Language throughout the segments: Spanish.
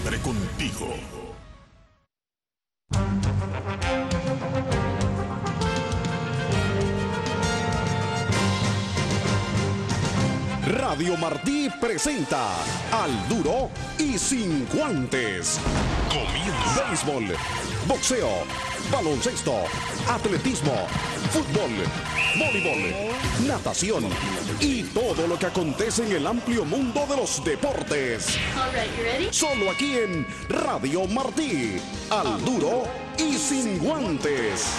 siempre contigo. Radio Martí presenta Al Duro y Sin Guantes. Comienza. Béisbol, boxeo, baloncesto, atletismo, fútbol, voleibol, natación y todo lo que acontece en el amplio mundo de los deportes. Solo aquí en Radio Martí. Al Duro y Sin Guantes.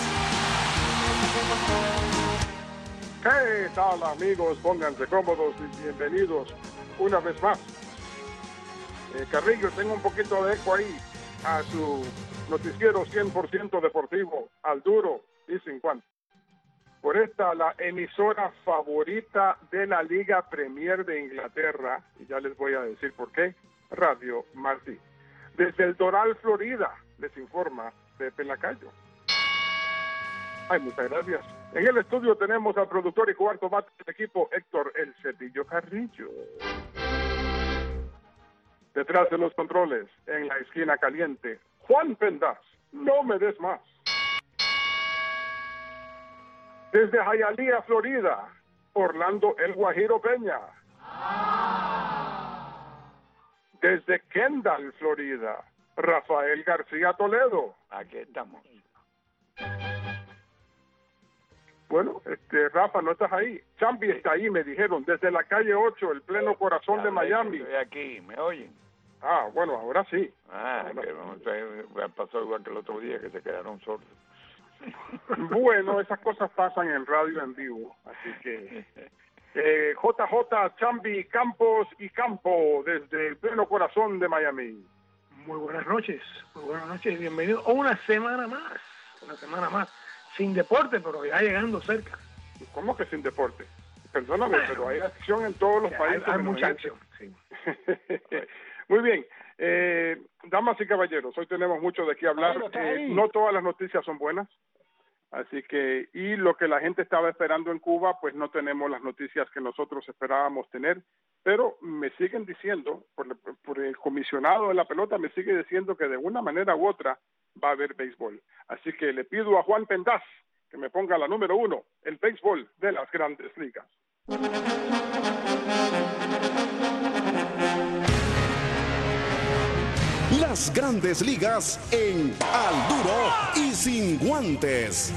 ¿Qué tal, amigos? Pónganse cómodos y bienvenidos una vez más. Carrillo, tengo un poquito de eco ahí a su noticiero 100% deportivo, Al Duro y Sin Guantes. Por esta, la emisora favorita de la Liga Premier de Inglaterra, y ya les voy a decir por qué, Radio Martí. Desde el Doral, Florida, les informa Pepe Lacayo. Ay, muchas gracias. En el estudio tenemos al productor y cuarto bate del equipo, Héctor El Cepillo Carrillo. Detrás de los controles, en la esquina caliente, Juan Pendas. No me des más. Desde Hialeah, Florida, Orlando El Guajiro Peña. Desde Kendall, Florida, Rafael García Toledo. Aquí estamos. Bueno, Rafa, no estás ahí. Chambi está ahí, me dijeron, desde la calle 8, el pleno corazón de Miami. Estoy aquí, ¿me oyen? Ah, bueno, ahora sí. Que pasó igual que el otro día, que se quedaron sordos. Bueno, esas cosas pasan en radio en vivo, así que... JJ, Chambi, Campos y Campo, desde el pleno corazón de Miami. Muy buenas noches, bienvenido a una semana más, sin deporte, pero ya llegando cerca. ¿Cómo que sin deporte? Perdóname, pero hay acción en todos los países. Hay mucha acción, sí. Muy bien, damas y caballeros, hoy tenemos mucho de qué hablar. No todas las noticias son buenas, así que, y lo que la gente estaba esperando en Cuba, pues no tenemos las noticias que nosotros esperábamos tener, pero me siguen diciendo, por el comisionado de la pelota, me sigue diciendo que de una manera u otra va a haber béisbol. Así que le pido a Juan Pendas que me ponga la número 1, el béisbol de las Grandes Ligas. Las Grandes Ligas en Al Duro y Sin Guantes.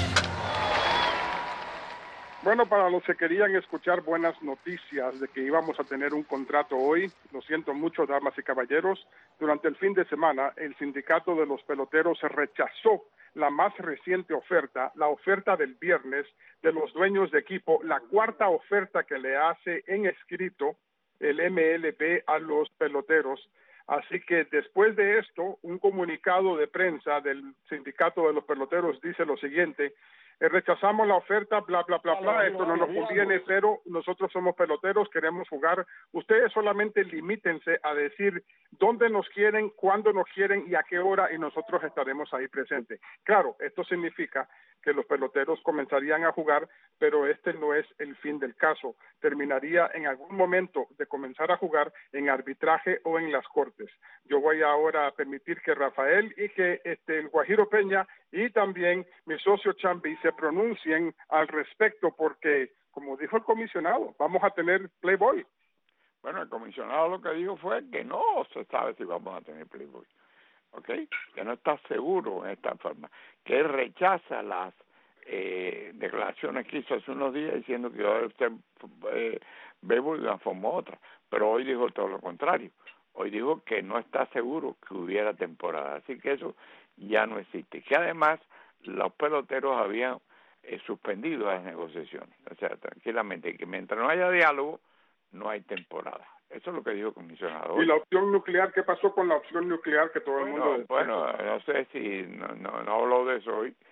Bueno, para los que querían escuchar buenas noticias de que íbamos a tener un contrato hoy, lo siento mucho, damas y caballeros, durante el fin de semana el sindicato de los peloteros rechazó la más reciente oferta, la oferta del viernes de los dueños de equipo, la cuarta oferta que le hace en escrito el MLB a los peloteros. Así que después de esto, un comunicado de prensa del sindicato de los peloteros dice lo siguiente: rechazamos la oferta, bla, bla, bla, bla, esto no nos conviene, pero nosotros somos peloteros, queremos jugar. Ustedes solamente limítense a decir dónde nos quieren, cuándo nos quieren y a qué hora, y nosotros estaremos ahí presentes. Claro, esto significa que los peloteros comenzarían a jugar, pero este no es el fin del caso. Terminaría en algún momento de comenzar a jugar en arbitraje o en las cortes. Yo voy ahora a permitir que Rafael y que el Guajiro Peña y también mi socio Chambi se pronuncien al respecto, porque, como dijo el comisionado, vamos a tener Playboy. Bueno, el comisionado lo que dijo fue que no se sabe si vamos a tener Playboy. ¿Ok? Que no está seguro en esta forma, que él rechaza las declaraciones que hizo hace unos días diciendo que iba a haber béisbol de una forma u otra, pero hoy dijo todo lo contrario. Hoy dijo que no está seguro que hubiera temporada, así que eso ya no existe. Que además los peloteros habían suspendido las negociaciones, o sea, tranquilamente, que mientras no haya diálogo no hay temporada. Eso es lo que dijo el comisionado. ¿Y la opción nuclear? ¿Qué pasó con la opción nuclear que todo el mundo... Bueno, no sé si... No habló de eso hoy.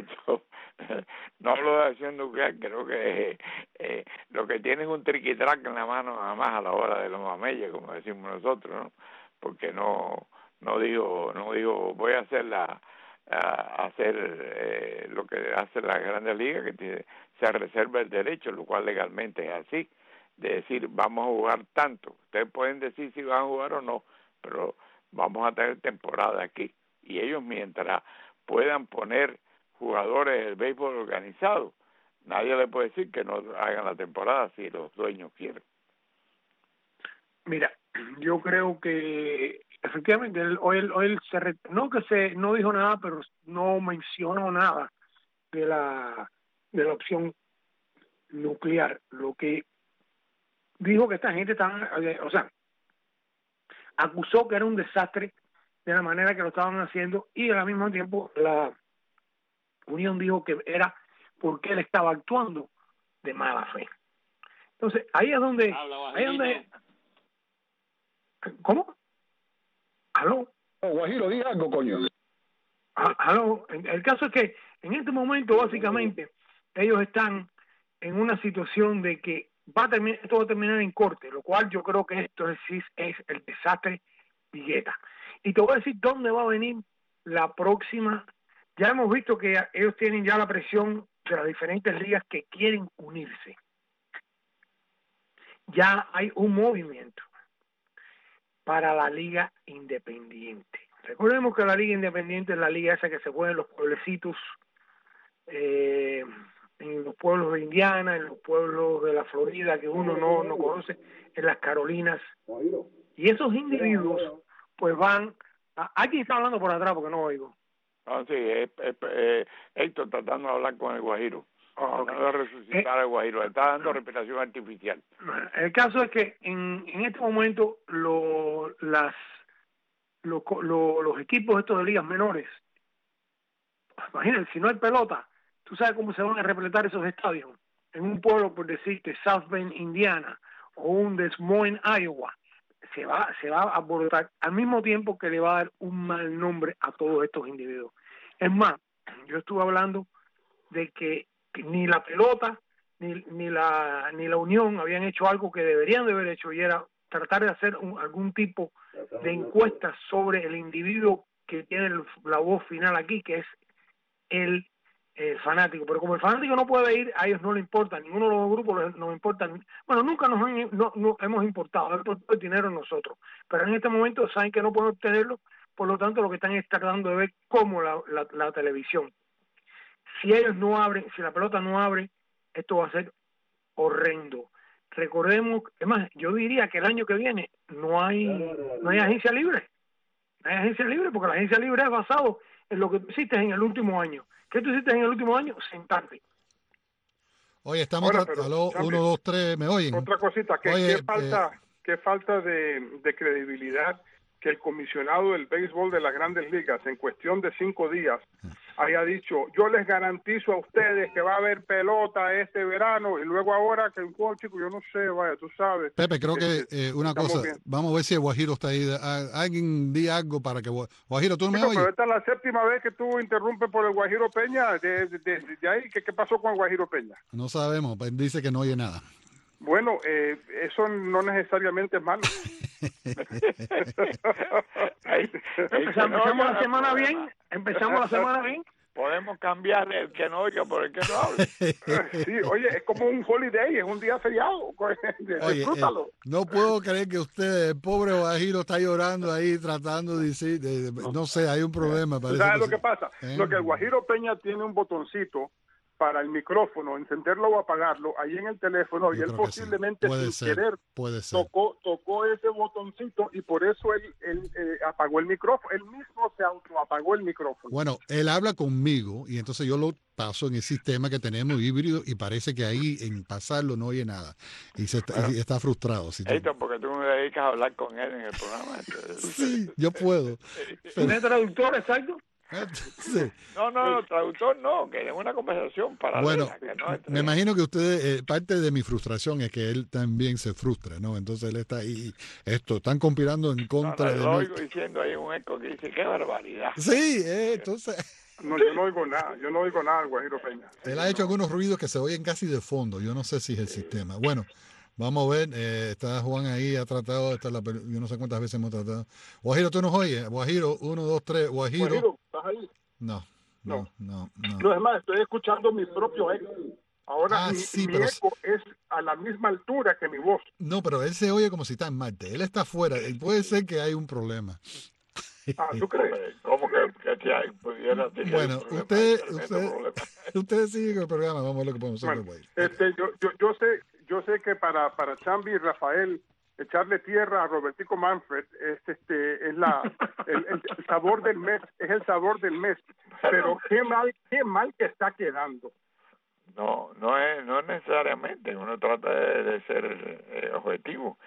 No hablo de la opción nuclear. Creo que lo que tiene es un triquitrac en la mano nada más a la hora de los mameyes, como decimos nosotros, ¿no? Porque no digo voy a hacer lo que hace la Grandes Ligas, que se reserva el derecho, lo cual legalmente es así, de decir vamos a jugar tanto. Ustedes pueden decir si van a jugar o no, pero vamos a tener temporada aquí. Y ellos, mientras puedan poner jugadores del béisbol organizado, nadie le puede decir que no hagan la temporada si los dueños quieren. Mira, yo creo que efectivamente él no dijo nada, pero no mencionó nada de la opción nuclear. Lo que dijo que esta gente estaba, o sea, acusó que era un desastre de la manera que lo estaban haciendo, y al mismo tiempo la Unión dijo que era porque él estaba actuando de mala fe. Entonces, ahí es donde ¿cómo? ¿Aló? Guajiro, diga algo, coño. ¿Aló? El caso es que en este momento, básicamente, ellos están en una situación de que esto va a terminar en corte, lo cual yo creo que esto es el desastre Vigueta. Y te voy a decir dónde va a venir la próxima. Ya hemos visto que ellos tienen ya la presión de las diferentes ligas que quieren unirse. Ya hay un movimiento para la liga independiente. Recordemos que la liga independiente es la liga esa que se juega en los pueblecitos, en los pueblos de Indiana, en los pueblos de la Florida que uno no conoce, en las Carolinas. Y esos individuos pues van alguien está hablando por atrás porque no oigo. Ah, sí, Héctor tratando de hablar con el Guajiro. Tratando de resucitar al Guajiro, le está dando respiración artificial. El caso es que en este momento los equipos estos de ligas menores, imagínense, si no hay pelota, tú sabes cómo se van a repletar esos estadios. En un pueblo, por decirte, South Bend, Indiana, o un Des Moines, Iowa, se va a alborotar al mismo tiempo que le va a dar un mal nombre a todos estos individuos. Es más, yo estuve hablando de que ni la pelota ni la Unión habían hecho algo que deberían de haber hecho, y era tratar de hacer algún tipo de encuesta sobre el individuo que tiene la voz final aquí, que es el fanático. Pero como el fanático no puede ir, a ellos no les importa, ninguno de los grupos nos importa. Bueno, nunca nos hemos importado el dinero nosotros, pero en este momento saben que no pueden obtenerlo, por lo tanto lo que están es tratando de ver cómo la televisión. Si ellos no abren, si la pelota no abre, esto va a ser horrendo. Recordemos, es más, yo diría que el año que viene no hay agencia libre. No hay agencia libre, porque la agencia libre es basado en lo que tú hiciste en el último año. ¿Qué tú hiciste en el último año? Sentarte. Oye, estamos aló, 1, 2, 3, ¿me oyen? Otra cosita, qué falta de credibilidad que el comisionado del béisbol de las Grandes Ligas en cuestión de 5 días haya dicho: yo les garantizo a ustedes que va a haber pelota este verano, y luego ahora que chico, yo no sé, vaya, tú sabes. Pepe, creo que una cosa, bien. Vamos a ver si el Guajiro está ahí. Alguien di algo para que Guajiro, ¿tú me oyes? Pero esta es la 7ª vez que tú interrumpes por el Guajiro Peña. De ahí, ¿qué pasó con el Guajiro Peña? No sabemos, él dice que no oye nada. Bueno, eso no necesariamente es malo. Empezamos la semana bien. Podemos cambiar el que no oiga por el que no hable. Sí, oye, es como un holiday, es un día feriado. Disfrútalo. No puedo creer que usted, el pobre Guajiro, está llorando ahí tratando de decir, no sé, hay un problema. ¿Sabes lo que pasa? Lo que el Guajiro Peña tiene un botoncito para el micrófono, encenderlo o apagarlo, ahí en el teléfono, y él posiblemente sin querer tocó ese botoncito, y por eso él apagó el micrófono. Él mismo se autoapagó el micrófono. Bueno, él habla conmigo, y entonces yo lo paso en el sistema que tenemos híbrido, y parece que ahí en pasarlo no oye nada, y está frustrado. Porque tú me dedicas a hablar con él en el programa. Sí, yo puedo. ¿Tiene traductor, exacto? Sí. No, traductor no, que es una conversación paralela. Bueno, que no me imagino que ustedes, parte de mi frustración es que él también se frustra, ¿no? Entonces él está ahí, están conspirando en contra de... Lo oigo diciendo ahí un eco que dice, qué barbaridad. Sí, entonces... No, yo no oigo nada al Guajiro Peña. Él ha hecho algunos ruidos que se oyen casi de fondo, yo no sé si es el sistema. Bueno, vamos a ver, está Juan ahí, ha tratado, yo no sé cuántas veces hemos tratado. Guajiro, ¿tú nos oyes? Guajiro, 1, 2, 3, Guajiro. ¿Estás ahí? No. No, es más, estoy escuchando mi propio eco. Ahora mi eco es a la misma altura que mi voz. No, pero él se oye como si está en Marte. Él está afuera. Puede ser que hay un problema. ¿Tú crees? ¿Cómo que pudiera tener Bueno, un problema, ustedes siguen con el programa, vamos a ver lo que podemos hacer. Bueno, yo sé que para Chambi y Rafael echarle tierra a Robertico Manfred es el sabor del mes, es el sabor del mes. Pero qué mal que está quedando. No es necesariamente, uno trata de ser objetivo,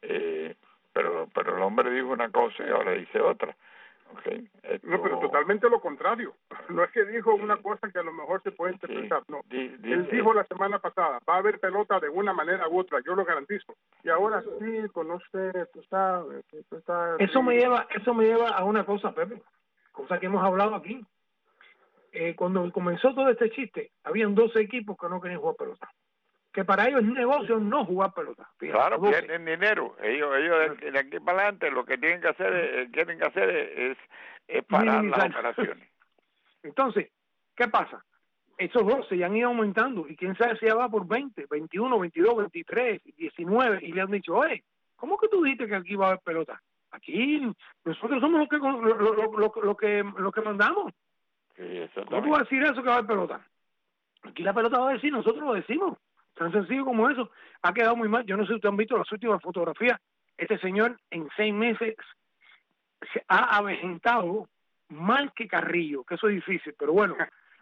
pero el hombre dijo una cosa y ahora dice otra. Okay. No, pero totalmente lo contrario. No es que dijo una cosa que a lo mejor se puede interpretar, no. Él dijo la semana pasada, va a haber pelota de una manera u otra, yo lo garantizo. Y ahora sí, pues no sé, tú sabes. Eso me lleva a una cosa, Pepe, cosa que hemos hablado aquí. Cuando comenzó todo este chiste, habían 12 equipos que no querían jugar pelota. Que para ellos es negocio no jugar pelota. Fíjate, claro, pierden dinero. Ellos de aquí para adelante lo que quieren que hacer es parar las operaciones. Entonces, ¿qué pasa? Esos 12 ya han ido aumentando y quién sabe si ya va por 20, 21, 22, 23, 19 y le han dicho, oye, ¿cómo que tú dijiste que aquí va a haber pelota? Aquí nosotros somos los que mandamos. Sí, ¿Cómo tú vas a decir eso que va a haber pelota? Aquí la pelota va a decir, nosotros lo decimos. Tan sencillo como eso. Ha quedado muy mal. Yo no sé si ustedes han visto las últimas fotografías. Este señor en 6 meses se ha avejentado mal que Carrillo, que eso es difícil, pero bueno,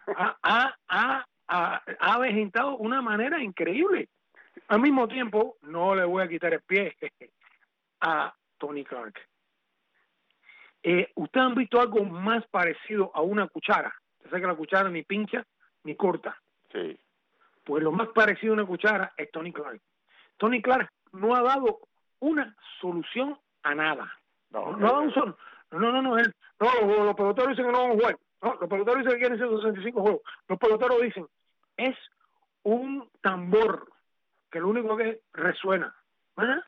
ha avejentado de una manera increíble. Al mismo tiempo, no le voy a quitar el pie a Tony Clark. ¿Ustedes han visto algo más parecido a una cuchara? Yo sé que la cuchara ni pincha ni corta. Sí. Pues lo más parecido a una cuchara es Tony Clark. Tony Clark no ha dado una solución a nada. No ha dado un solo. Los peloteros dicen que no van a jugar. No, los peloteros dicen que quieren 165 juegos. Los peloteros dicen, es un tambor que lo único que resuena. ¿Ah?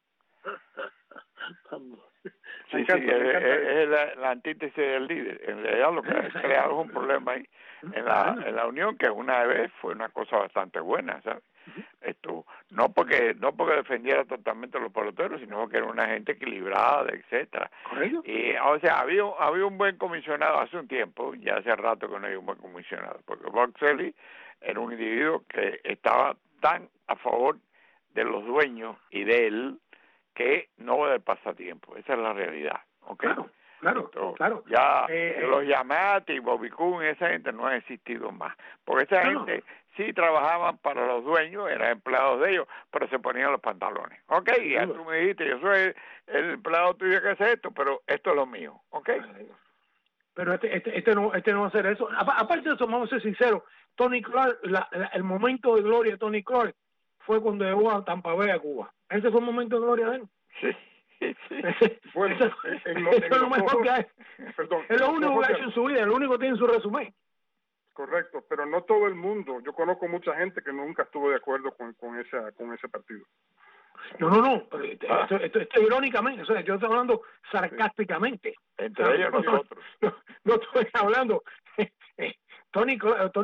Sí, es la antítesis del líder. En realidad lo que ha creado es un problema ahí en la Unión, que una vez fue una cosa bastante buena, ¿sabes? No porque defendiera totalmente a los peloteros, sino porque era una gente equilibrada, etcétera. Y o sea, había un buen comisionado hace un tiempo, ya hace rato que no hay un buen comisionado, porque Buck Selly era un individuo que estaba tan a favor de los dueños y de él que no del pasatiempo. Esa es la realidad, ¿ok? Claro. Ya los Yamati, Bobby Kuhn, esa gente no ha existido más, porque esa gente sí trabajaban para los dueños, eran empleados de ellos, pero se ponían los pantalones, ¿ok? Y ya tú me dijiste, yo soy el empleado tuyo que hace esto, pero esto es lo mío, ¿ok? Pero este no va a hacer eso. Aparte de eso, vamos a ser sinceros, Tony Clark, el momento de gloria de Tony Clark fue cuando llegó a Tampa Bay, a Cuba. Ese fue el momento de gloria de él. Sí. Bueno, eso es lo mejor que hay. Perdón, es lo único que ha hecho en su vida, es lo único que tiene en su resumen. Correcto, pero no todo el mundo. Yo conozco mucha gente que nunca estuvo de acuerdo con ese partido. No. Esto irónicamente, o sea, yo estoy hablando sarcásticamente. Entre ellos nosotros. No estoy hablando. Tony Clark.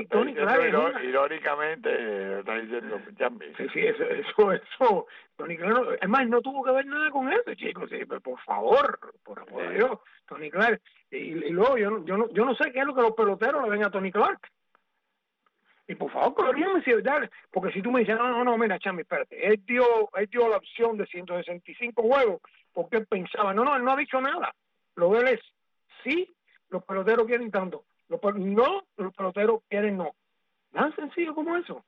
Irónicamente, está diciendo Chambi. Sí, eso. Tony Clark, es más, no tuvo que ver nada con eso, chicos. Sí, por favor, por Dios, Tony Clark. Y luego, yo no sé qué es lo que los peloteros le ven a Tony Clark. Y por favor, corrígame si dale, porque si tú me dices, no, mira, Chambi, espérate, él dio la opción de 165 juegos porque él pensaba, él no ha dicho nada. Lo de él es, sí, los peloteros quieren tanto. Los peloteros quieren no. Tan sencillo como eso.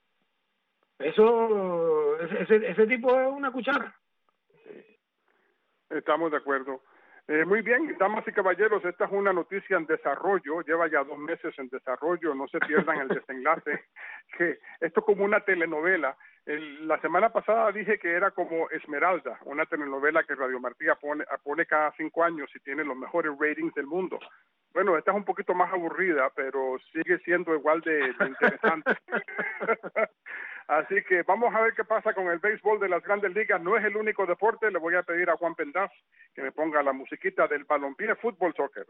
Ese tipo es una cuchara. Sí. Estamos de acuerdo. Muy bien, damas y caballeros, esta es una noticia en desarrollo, lleva ya 2 meses en desarrollo, no se pierdan el desenlace, que esto es como una telenovela. La semana pasada dije que era como Esmeralda, una telenovela que Radio Martí pone cada 5 años y tiene los mejores ratings del mundo. Bueno, esta es un poquito más aburrida, pero sigue siendo igual de interesante. Así que vamos a ver qué pasa con el béisbol de las Grandes Ligas. No es el único deporte. Le voy a pedir a Juan Pendaz que me ponga la musiquita del Balompié Fútbol Soccer.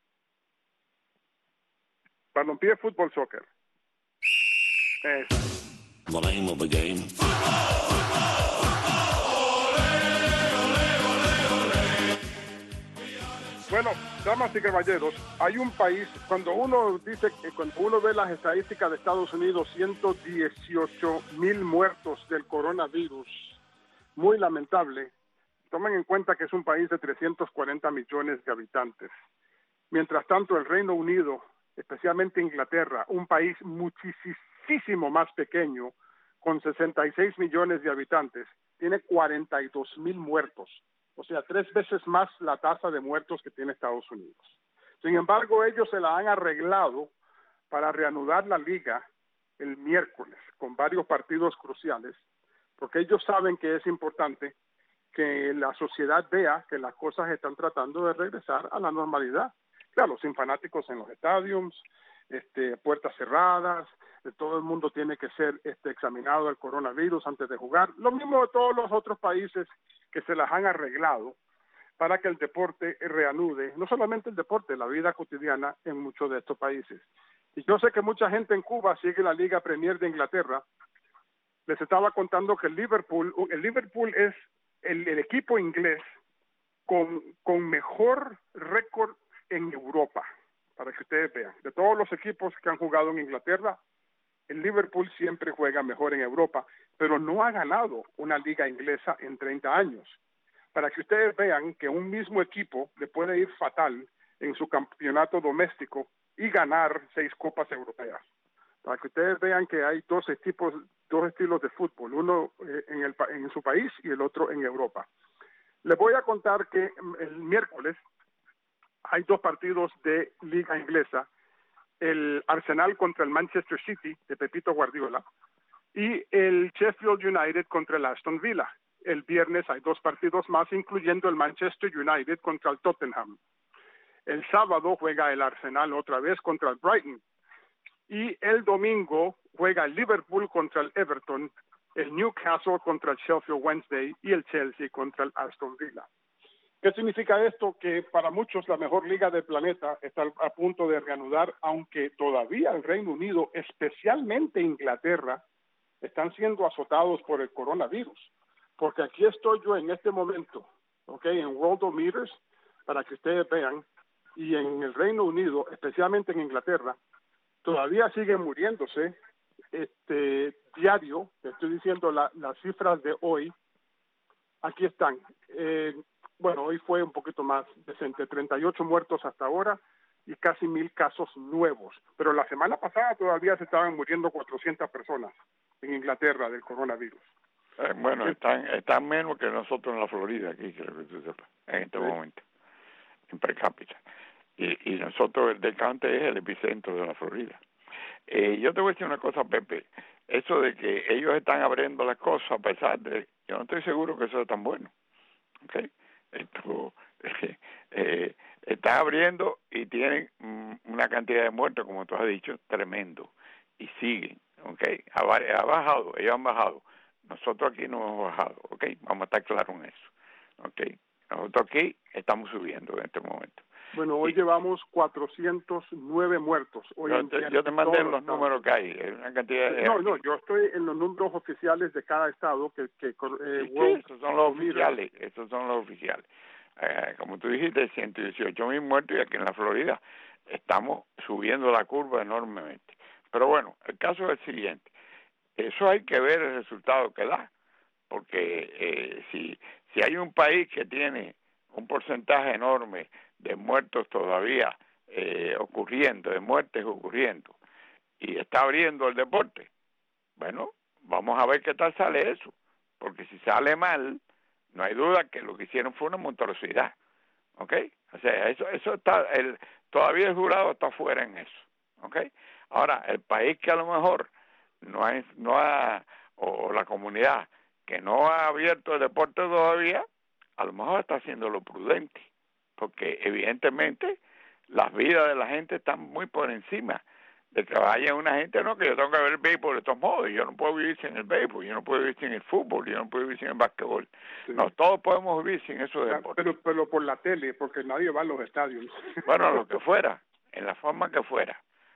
Balompié Fútbol Soccer. The name of the game. Bueno, damas y caballeros, hay un país, cuando uno ve las estadísticas de Estados Unidos, 118,000 muertos del coronavirus, muy lamentable. Tomen en cuenta que es un país de 340 millones de habitantes. Mientras tanto, el Reino Unido, especialmente Inglaterra, un país muchísimo más pequeño, con 66 millones de habitantes, tiene 42,000 muertos. O sea, 3 veces más la tasa de muertos que tiene Estados Unidos. Sin embargo, ellos se la han arreglado para reanudar la liga el miércoles con varios partidos cruciales, porque ellos saben que es importante que la sociedad vea que las cosas están tratando de regresar a la normalidad. Claro, sin fanáticos en los estadios, puertas cerradas, todo el mundo tiene que ser examinado del coronavirus antes de jugar. Lo mismo de todos los otros países que se las han arreglado para que el deporte reanude, no solamente el deporte, la vida cotidiana en muchos de estos países. Y yo sé que mucha gente en Cuba sigue la Liga Premier de Inglaterra. Les estaba contando que el Liverpool es el equipo inglés con mejor récord en Europa, para que ustedes vean. De todos los equipos que han jugado en Inglaterra, el Liverpool siempre juega mejor en Europa, pero no ha ganado una liga inglesa en 30 años. Para que ustedes vean que un mismo equipo le puede ir fatal en su campeonato doméstico y ganar 6 copas europeas. Para que ustedes vean que hay dos estilos de fútbol, uno en su país y el otro en Europa. Les voy a contar que el miércoles hay 2 partidos de liga inglesa, el Arsenal contra el Manchester City de Pepito Guardiola y el Sheffield United contra el Aston Villa. El viernes hay 2 partidos más, incluyendo el Manchester United contra el Tottenham. El sábado juega el Arsenal otra vez contra el Brighton. Y el domingo juega el Liverpool contra el Everton, el Newcastle contra el Sheffield Wednesday y el Chelsea contra el Aston Villa. ¿Qué significa esto? Que para muchos la mejor liga del planeta está a punto de reanudar, aunque todavía el Reino Unido, especialmente Inglaterra, están siendo azotados por el coronavirus. Porque aquí estoy yo en este momento, en Worldometers, para que ustedes vean, y en el Reino Unido, especialmente en Inglaterra, todavía siguen muriéndose diario. Te estoy diciendo las cifras de hoy. Aquí están. Hoy fue un poquito más decente, 38 muertos hasta ahora y casi 1,000 casos nuevos. Pero la semana pasada todavía se estaban muriendo 400 personas en Inglaterra del coronavirus. Están menos que nosotros en la Florida, aquí, creo que tú sepas, en este momento, en per cápita. Y nosotros, el Decante es el epicentro de la Florida. Yo te voy a decir una cosa, Pepe. Eso de que ellos están abriendo las cosas, a pesar de... Yo no estoy seguro que eso es tan bueno. Están abriendo y tienen una cantidad de muertos, como tú has dicho, tremendo. Y siguen, ha bajado, ellos han bajado. Nosotros aquí no hemos bajado, vamos a estar claros en eso. Nosotros aquí estamos subiendo en este momento. Bueno, hoy llevamos 409 muertos. Yo te mandé los números que hay, una cantidad de... No, yo estoy en los números oficiales de cada estado esos son los oficiales. Como tú dijiste, 118,000 muertos y aquí en la Florida estamos subiendo la curva enormemente. Pero bueno, el caso es el siguiente. Eso hay que ver el resultado que da, porque si hay un país que tiene un porcentaje enorme de muertos todavía de muertes ocurriendo, y está abriendo el deporte, bueno, vamos a ver qué tal sale eso, porque si sale mal, no hay duda que lo que hicieron fue una monstruosidad, O sea, eso está, todavía el jurado está fuera en eso, Ahora, el país que a lo mejor o la comunidad que no ha abierto el deporte todavía, a lo mejor está haciendo lo prudente, porque evidentemente las vidas de la gente están muy por encima de que vaya una gente, no, que yo tengo que ver el béisbol de todos modos, yo no puedo vivir sin el béisbol, yo no puedo vivir sin el fútbol, yo no puedo vivir sin el básquetbol. Sí. No, todos podemos vivir sin esos deportes. Pero por la tele, porque nadie va a los estadios. Bueno, lo que fuera, en la forma que fuera,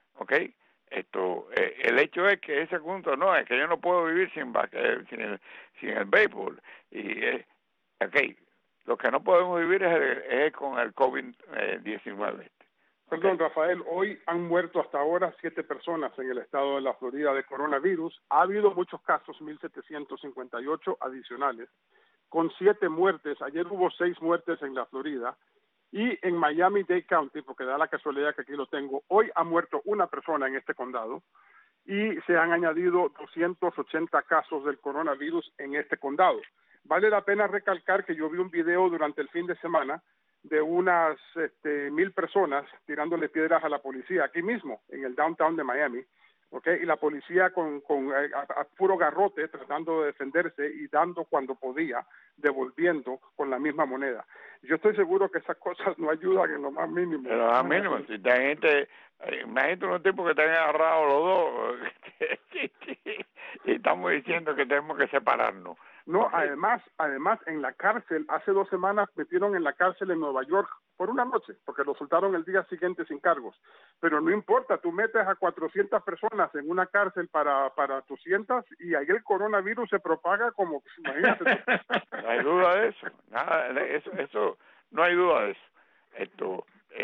el hecho es que ese punto no, es que yo no puedo vivir sin el béisbol. Y, Lo que no podemos vivir es con el COVID-19. Perdón, Rafael, hoy han muerto hasta ahora 7 personas en el estado de la Florida de coronavirus. Ha habido muchos casos, 1.758 adicionales, con 7 muertes. Ayer hubo 6 muertes en la Florida. Y en Miami-Dade County, porque da la casualidad que aquí lo tengo, hoy ha muerto una persona en este condado y se han añadido 280 casos del coronavirus en este condado. Vale la pena recalcar que yo vi un video durante el fin de semana de unas 1,000 personas tirándole piedras a la policía aquí mismo, en el downtown de Miami, ¿okay? Y la policía a puro garrote tratando de defenderse y dando cuando podía, devolviendo con la misma moneda. Yo estoy seguro que esas cosas no ayudan en lo más mínimo. En lo más mínimo, si hay gente, imagínate unos tipos que te han agarrado los dos y estamos diciendo que tenemos que separarnos. No, además, en la cárcel, hace 2 semanas metieron en la cárcel en Nueva York por una noche, porque lo soltaron el día siguiente sin cargos. Pero no importa, tú metes a 400 personas en una cárcel para 200 y ahí el coronavirus se propaga como, imagínate. No hay duda de eso, nada, eso no hay duda de eso.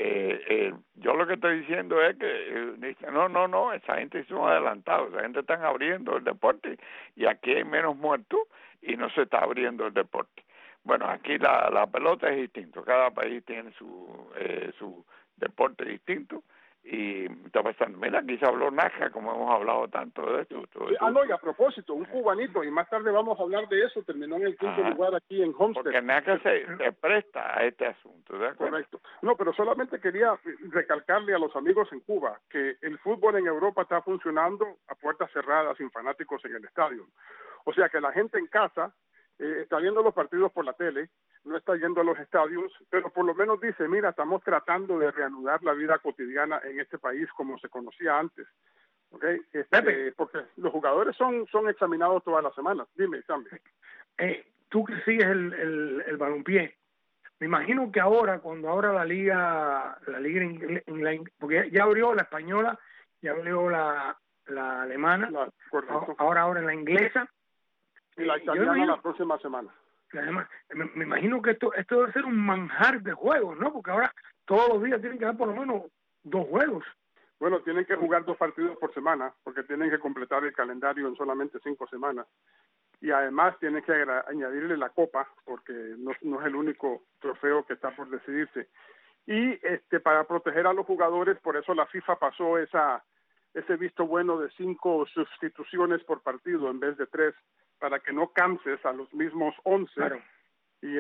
Yo lo que estoy diciendo es que dicen, no, esa gente son adelantados, esa gente están abriendo el deporte y aquí hay menos muertos y no se está abriendo el deporte. Bueno, aquí la pelota es distinto, cada país tiene su deporte distinto y está pensando, mira, aquí se habló Naja, como hemos hablado tanto de esto. No, y a propósito, un cubanito, y más tarde vamos a hablar de eso, terminó en el 5º lugar aquí en Homestead. Porque Naja se presta a este asunto, ¿de acuerdo? Correcto. No, pero solamente quería recalcarle a los amigos en Cuba que el fútbol en Europa está funcionando a puertas cerradas, sin fanáticos en el estadio. O sea que la gente en casa está viendo los partidos por la tele, no está yendo a los estadios, pero por lo menos dice, mira, estamos tratando de reanudar la vida cotidiana en este país como se conocía antes. ¿Okay? Porque los jugadores son examinados todas las semanas. Dime, Sammy. Tú que sigues el balompié, me imagino que ahora, cuando ahora la liga porque ya abrió la española, ya abrió la alemana, ahora en la inglesa, y la italiana la próxima semana. Además, me imagino que esto debe ser un manjar de juegos, ¿no? Porque ahora todos los días tienen que haber por lo menos 2 juegos. Bueno, tienen que jugar 2 partidos por semana, porque tienen que completar el calendario en solamente 5 semanas. Y además tienen que añadirle la copa, porque no es el único trofeo que está por decidirse. Y para proteger a los jugadores, por eso la FIFA pasó ese visto bueno de 5 sustituciones por partido en vez de 3, para que no canses a los mismos 11. Claro. Y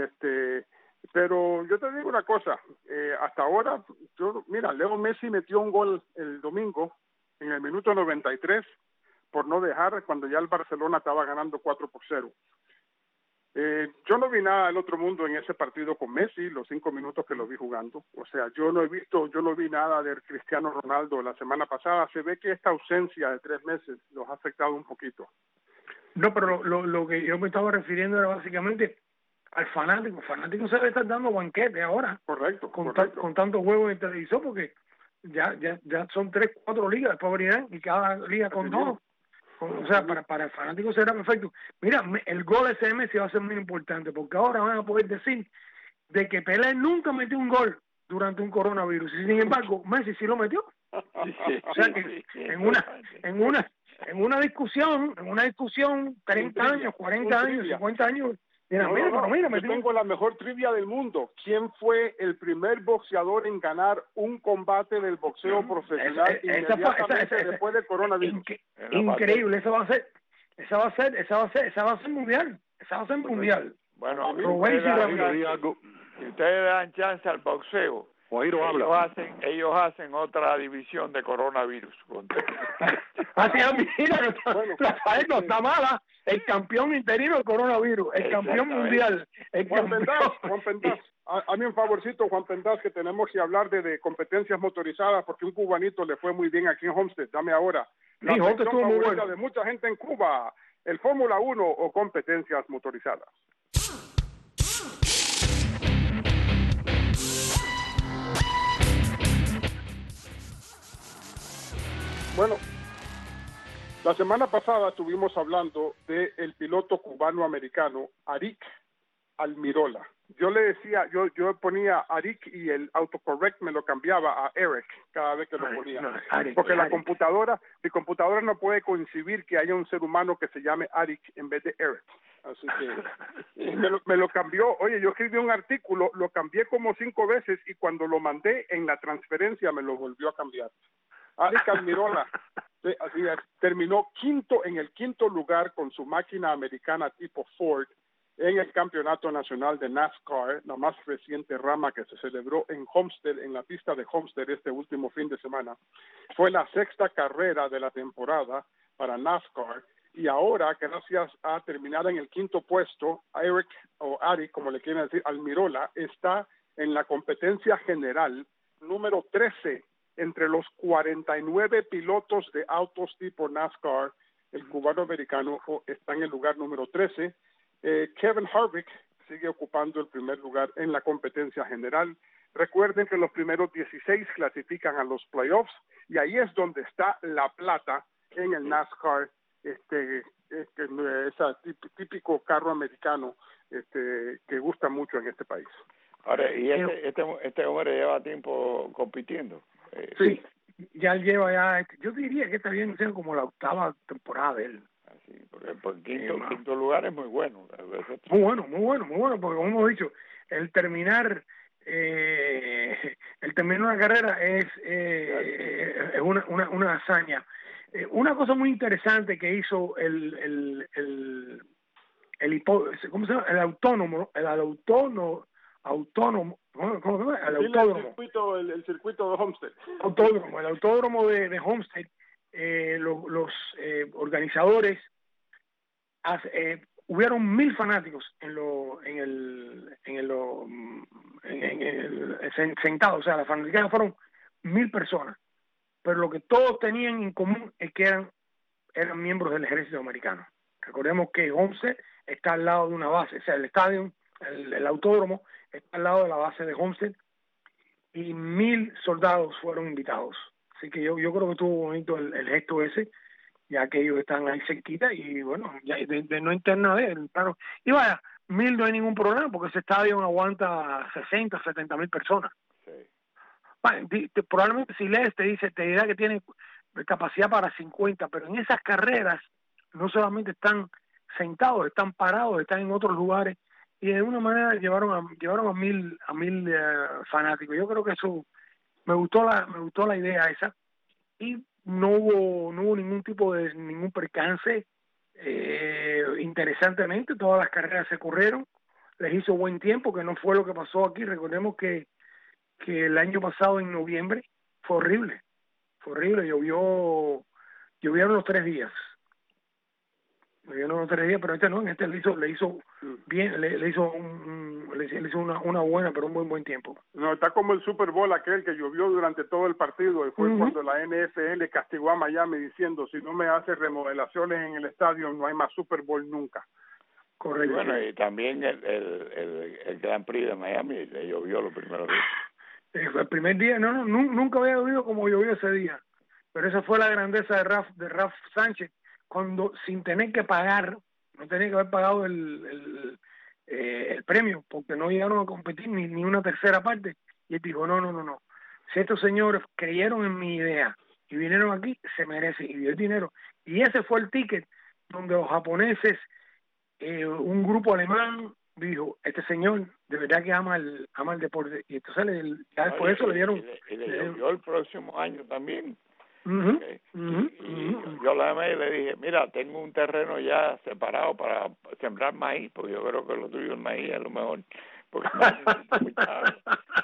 pero yo te digo una cosa, hasta ahora, mira, Leo Messi metió un gol el domingo en el minuto 93 por no dejar cuando ya el Barcelona estaba ganando 4-0. Yo no vi nada del otro mundo en ese partido con Messi, los 5 minutos que lo vi jugando. O sea, yo no vi nada de Cristiano Ronaldo la semana pasada. Se ve que esta ausencia de 3 meses los ha afectado un poquito. No, pero lo que yo me estaba refiriendo era básicamente al fanático. El fanático se debe estar dando banquete ahora. Correcto. Con tantos juegos en el televisor, porque ya son 3, 4 ligas, después abrirán y cada liga con 2. O sea, para el fanático será perfecto. Mira, el gol ese de Messi va a ser muy importante, porque ahora van a poder decir de que Pelé nunca metió un gol durante un coronavirus, y sin embargo Messi sí lo metió. O sea que en una discusión 30 años, 40 años, 50 años, mira, yo tengo la mejor trivia del mundo. ¿Quién fue el primer boxeador en ganar un combate del boxeo profesional inmediatamente después del coronavirus? Increíble, esa va a ser mundial. Esa va a ser mundial. Bueno, si ustedes dan chance al boxeo, ellos hacen otra división de coronavirus. Mira, Rafael no está mala. El campeón interino del coronavirus, el campeón mundial. Juan Pendaz, hazme un favorcito, Juan Pendaz, que tenemos que hablar de competencias motorizadas, porque un cubanito le fue muy bien aquí en Homestead. Dame ahora la sección favorita de mucha gente en Cuba, el Fórmula 1 o competencias motorizadas. Bueno, la semana pasada estuvimos hablando del piloto cubano-americano Arik Almirola. yo le decía, yo ponía Arik y el autocorrect me lo cambiaba a Eric cada vez que lo ponía. Porque mi computadora no puede concebir que haya un ser humano que se llame Arik en vez de Eric. Así que me lo cambió. Oye, yo escribí un artículo, lo cambié como 5 veces y cuando lo mandé en la transferencia me lo volvió a cambiar. Arik Almirola así es, terminó en el quinto lugar con su máquina americana tipo Ford en el campeonato nacional de NASCAR, la más reciente rama que se celebró en Homestead, en la pista de Homestead este último fin de semana. Fue la 6ª carrera de la temporada para NASCAR y ahora, gracias a terminar en el 5º puesto, Arik, como le quieren decir, Almirola, está en la competencia general número 13 entre los 49 pilotos de autos tipo NASCAR. El cubano-americano está en el lugar número 13. Kevin Harvick sigue ocupando el primer lugar en la competencia general. Recuerden que los primeros 16 clasifican a los playoffs y ahí es donde está la plata en el NASCAR, ese típico carro americano que gusta mucho en este país. Ahora, ¿y este hombre lleva tiempo compitiendo? Sí, ya lleva yo diría que está bien siendo como la 8ª temporada de él. Así, porque quinto lugar es muy bueno. Muy bueno, porque como hemos dicho, el terminar una carrera es una hazaña. Una cosa muy interesante que hizo ¿cómo se llama? El autónomo, ¿cómo se llama? El circuito de Homestead. El autódromo de Homestead, los organizadores, hubieron 1,000 fanáticos sentados, o sea, las fanaticadas fueron 1,000 personas, pero lo que todos tenían en común es que eran miembros del ejército americano. Recordemos que Homestead está al lado de una base, o sea, el estadio, el autódromo está al lado de la base de Homestead y 1,000 soldados fueron invitados. Así que yo creo que estuvo bonito el gesto ese, ya que ellos están ahí cerquita y bueno, ya de no interna de él, claro. Y vaya, 1,000 no hay ningún problema porque ese estadio aguanta 60, 70,000 personas. Sí. Bueno, probablemente si lees te dirá que tiene capacidad para 50, pero en esas carreras no solamente están sentados, están parados, están en otros lugares y de alguna manera llevaron a 1,000 fanáticos. Yo creo que eso me gustó la idea esa y no hubo ningún percance. Interesantemente todas las carreras se corrieron, les hizo buen tiempo, que no fue lo que pasó aquí. Recordemos que el año pasado en noviembre fue horrible, llovieron los 3 días, pero este le hizo bien, le hizo una buena, pero un buen tiempo. No, está como el Super Bowl aquel que llovió durante todo el partido y fue cuando la NFL castigó a Miami diciendo, si no me hace remodelaciones en el estadio no hay más Super Bowl nunca. Correcto. Y bueno, y también el Grand Prix de Miami le llovió los primeros días. El primer día, nunca había llovido como llovió ese día, pero esa fue la grandeza de Ralph Sánchez, cuando sin tener que pagar, no tenía que haber pagado el premio, porque no llegaron a competir ni una tercera parte, y él dijo, no, si estos señores creyeron en mi idea y vinieron aquí, se merecen, y dio el dinero, y ese fue el ticket donde los japoneses, un grupo alemán dijo, este señor de verdad que ama el deporte, y entonces después de eso le dieron y le llovió el próximo año también. Okay. Yo la llamé y le dije, mira, tengo un terreno ya separado para sembrar maíz, porque yo creo que lo tuyo el maíz es lo mejor, porque necesito mucha agua.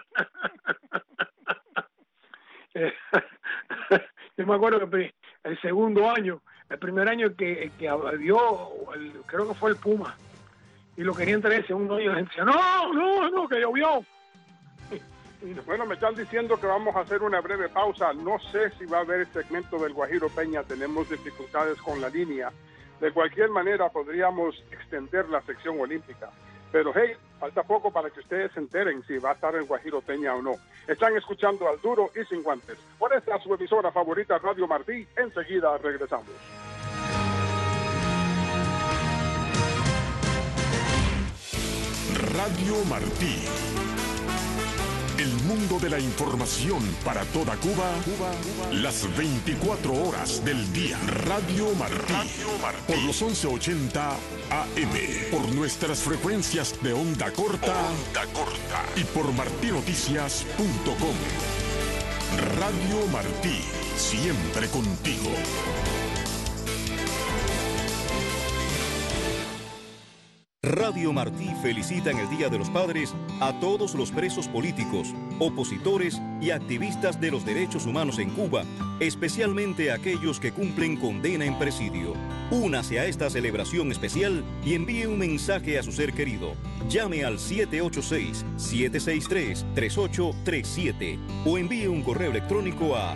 Yo me acuerdo que el segundo año, el primer año que dio, creo que fue el Puma, y lo querían traer el segundo año, y la gente decía, no, que llovió. Bueno, me están diciendo que vamos a hacer una breve pausa. No sé si va a haber el segmento del Guajiro Peña. Tenemos dificultades con la línea. De cualquier manera, podríamos extender la sección olímpica. Pero, hey, falta poco para que ustedes se enteren si va a estar el Guajiro Peña o no. Están escuchando Al Duro y Sin Guantes. Por esta su emisora favorita, Radio Martí. Enseguida regresamos. Radio Martí. El mundo de la información para toda Cuba, las 24 horas del día. Radio Martí. Por los 1180 AM. Por nuestras frecuencias de onda corta. Y por martinoticias.com. Radio Martí. Siempre contigo. Radio Martí felicita en el Día de los Padres a todos los presos políticos, opositores y activistas de los derechos humanos en Cuba, especialmente aquellos que cumplen condena en presidio. Únase a esta celebración especial y envíe un mensaje a su ser querido. Llame al 786-763-3837 o envíe un correo electrónico a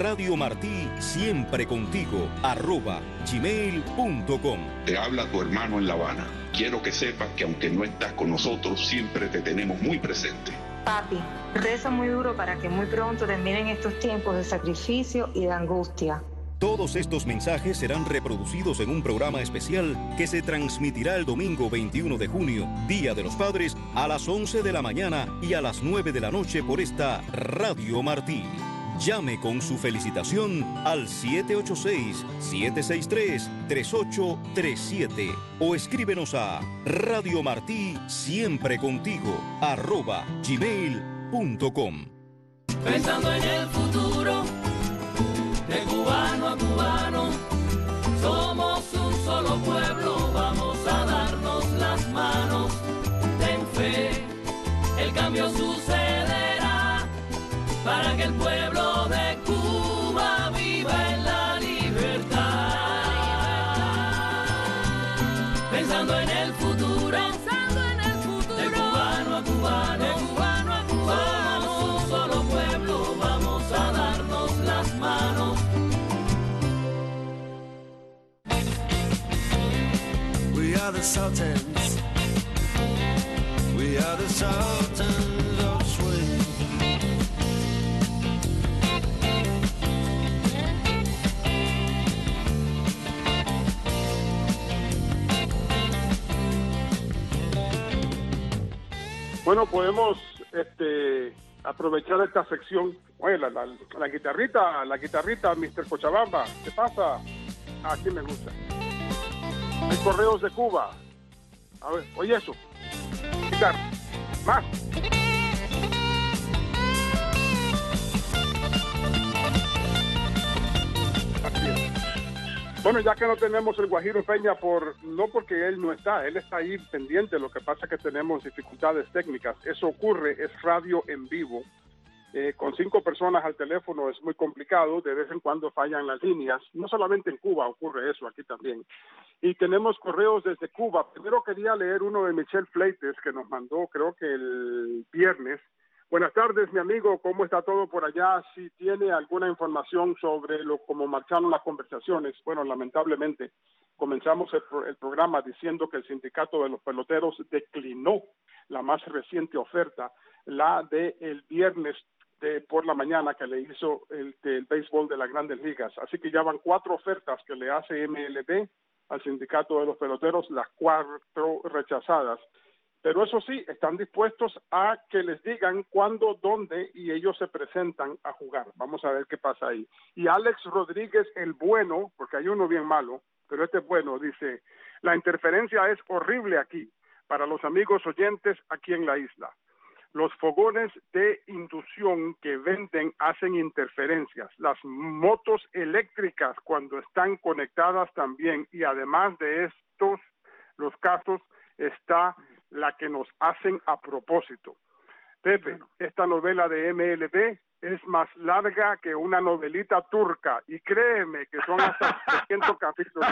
radiomartisiemprecontigo@gmail.com. Te habla tu hermano en La Habana. Quiero que sepas que aunque no estás con nosotros, siempre te tenemos muy presente. Papi, reza muy duro para que muy pronto terminen estos tiempos de sacrificio y de angustia. Todos estos mensajes serán reproducidos en un programa especial que se transmitirá el domingo 21 de junio, Día de los Padres, a las 11 de la mañana y a las 9 de la noche por esta Radio Martí. Llame con su felicitación al 786-763-3837 o escríbenos a radiomartisiemprecontigo@gmail.com. Pensando en el futuro, de cubano a cubano, somos un solo pueblo, vamos a darnos las manos. Ten fe, el cambio sucederá para que el pueblo de Cuba viva en la libertad. Pensando en el futuro, de cubano a cubano, somos un solo pueblo, vamos a darnos las manos. We are the Sultans. We are the Sultans of Swing. Bueno, podemos aprovechar esta sección. Oye, la guitarrita, Mr. Cochabamba, ¿qué pasa? Aquí me gusta. Hay correos de Cuba. A ver, oye eso. Guitarra. Más. Así es. Bueno, ya que no tenemos el Guajiro Peña, no porque él no está, él está ahí pendiente, lo que pasa es que tenemos dificultades técnicas. Eso ocurre, es radio en vivo. Con 5 personas al teléfono es muy complicado, de vez en cuando fallan las líneas. No solamente en Cuba ocurre eso, aquí también. Y tenemos correos desde Cuba. Primero quería leer uno de Michelle Fleites que nos mandó, creo que el viernes. Buenas tardes, mi amigo, ¿cómo está todo por allá? Si tiene alguna información sobre cómo marcharon las conversaciones. Bueno, lamentablemente, comenzamos el programa diciendo que el sindicato de los peloteros declinó la más reciente oferta, la del viernes por la mañana que le hizo el béisbol de las Grandes Ligas. Así que ya van 4 ofertas que le hace MLB al sindicato de los peloteros, las 4 rechazadas. Pero eso sí, están dispuestos a que les digan cuándo, dónde, y ellos se presentan a jugar. Vamos a ver qué pasa ahí. Y Alex Rodríguez, el bueno, porque hay uno bien malo, pero este es bueno, dice, la interferencia es horrible aquí, para los amigos oyentes aquí en la isla. Los fogones de inducción que venden hacen interferencias. Las motos eléctricas cuando están conectadas también. Y además de estos, los casos, está la que nos hacen a propósito. Pepe, esta novela de MLB es más larga que una novelita turca. Y créeme que son hasta 300 capítulos.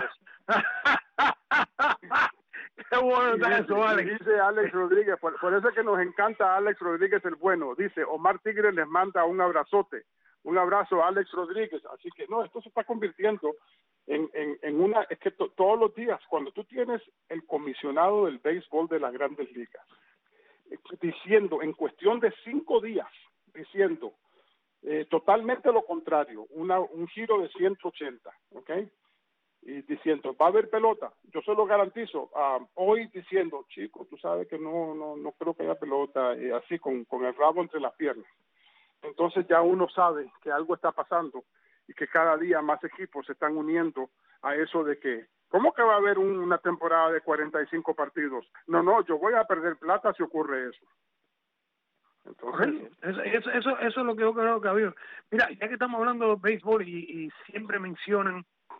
Qué bueno está eso, Alex. Dice Alex Rodríguez, por eso es que nos encanta Alex Rodríguez el bueno. Dice, Omar Tigre les manda un abrazote. Un abrazo a Alex Rodríguez. Así que no, esto se está convirtiendo en una... Es que todos los días, cuando tú tienes el comisionado del béisbol de las Grandes Ligas, diciendo, en cuestión de 5 días, diciendo totalmente lo contrario, un giro de 180, ¿ok? y diciendo, va a haber pelota, yo se lo garantizo, hoy diciendo, chico, tú sabes que no creo que haya pelota, así con el rabo entre las piernas. Entonces ya uno sabe que algo está pasando y que cada día más equipos se están uniendo a eso de que, ¿cómo que va a haber una temporada de 45 partidos? No, yo voy a perder plata si ocurre eso. Entonces, eso es lo que yo creo que ha habido. Mira, ya que estamos hablando de béisbol y siempre mencionan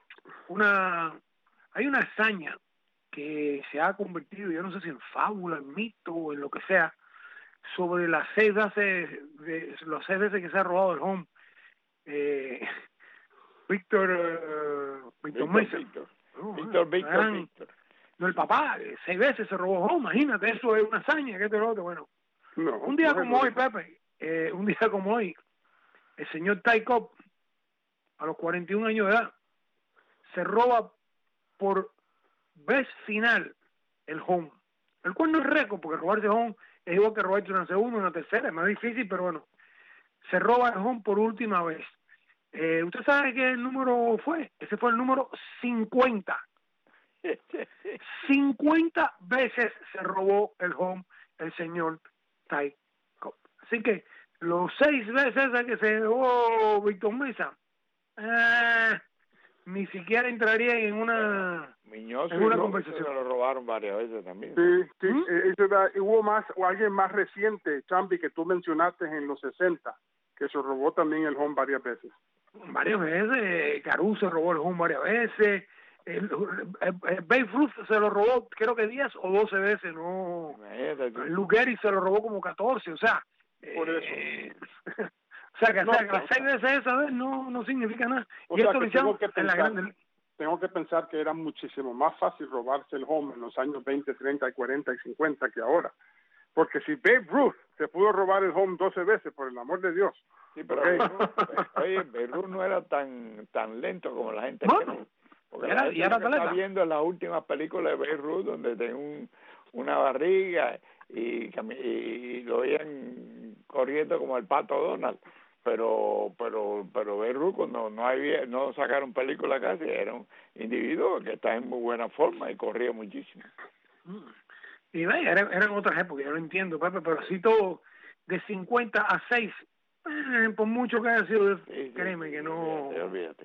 hay una hazaña que se ha convertido, yo no sé si en fábula, en mito o en lo que sea, sobre las 6 veces que se ha robado el home Víctor Mesa. Víctor. No, el papá, 6 veces se robó home, imagínate, eso es una hazaña, que te lo otro. Bueno, un día como hoy, Pepe, un día como hoy, el señor Ty Cobb, a los 41 años de edad, se roba por vez final el home, el cual no es récord, porque robarse home es igual que robarse una segunda, una tercera, es más difícil, pero bueno, se roba el home por última vez. ¿Usted sabe qué el número fue? Ese fue el número 50. 50 veces se robó el home el señor Ty Cobb. Así que los 6 veces que se robó Víctor Mesa, ni siquiera entraría en una conversación. Se lo robaron varias veces también. Sí, hubo más, o alguien más reciente, Chambi, que tú mencionaste en los 60, que se robó también el home varias veces. Varias veces, Caruso robó el home varias veces, Babe Ruth se lo robó creo que 10 o 12 veces, no. Lou Gehrig se lo robó como 14, o sea. Por eso. O sea, que las 6 veces esa vez no significa nada. Y esto lo hicieron en la grande. Tengo que pensar que era muchísimo más fácil robarse el home en los años 20, 30, 40 y 50 que ahora. Porque si Babe Ruth se pudo robar el home 12 veces, por el amor de Dios. Sí, pero Babe Ruth no era tan lento como la gente cree. Porque la gente está viendo en las últimas películas de Babe Ruth donde tenía una barriga y lo veían corriendo como el Pato Donald. Pero Babe Ruth, cuando no sacaron película casi, era un individuo que estaba en muy buena forma y corría muchísimo. Y eran otras épocas, yo lo entiendo, Pepe, pero así todo de 50 a 6, por mucho que haya sido, créeme que no. Olvídate.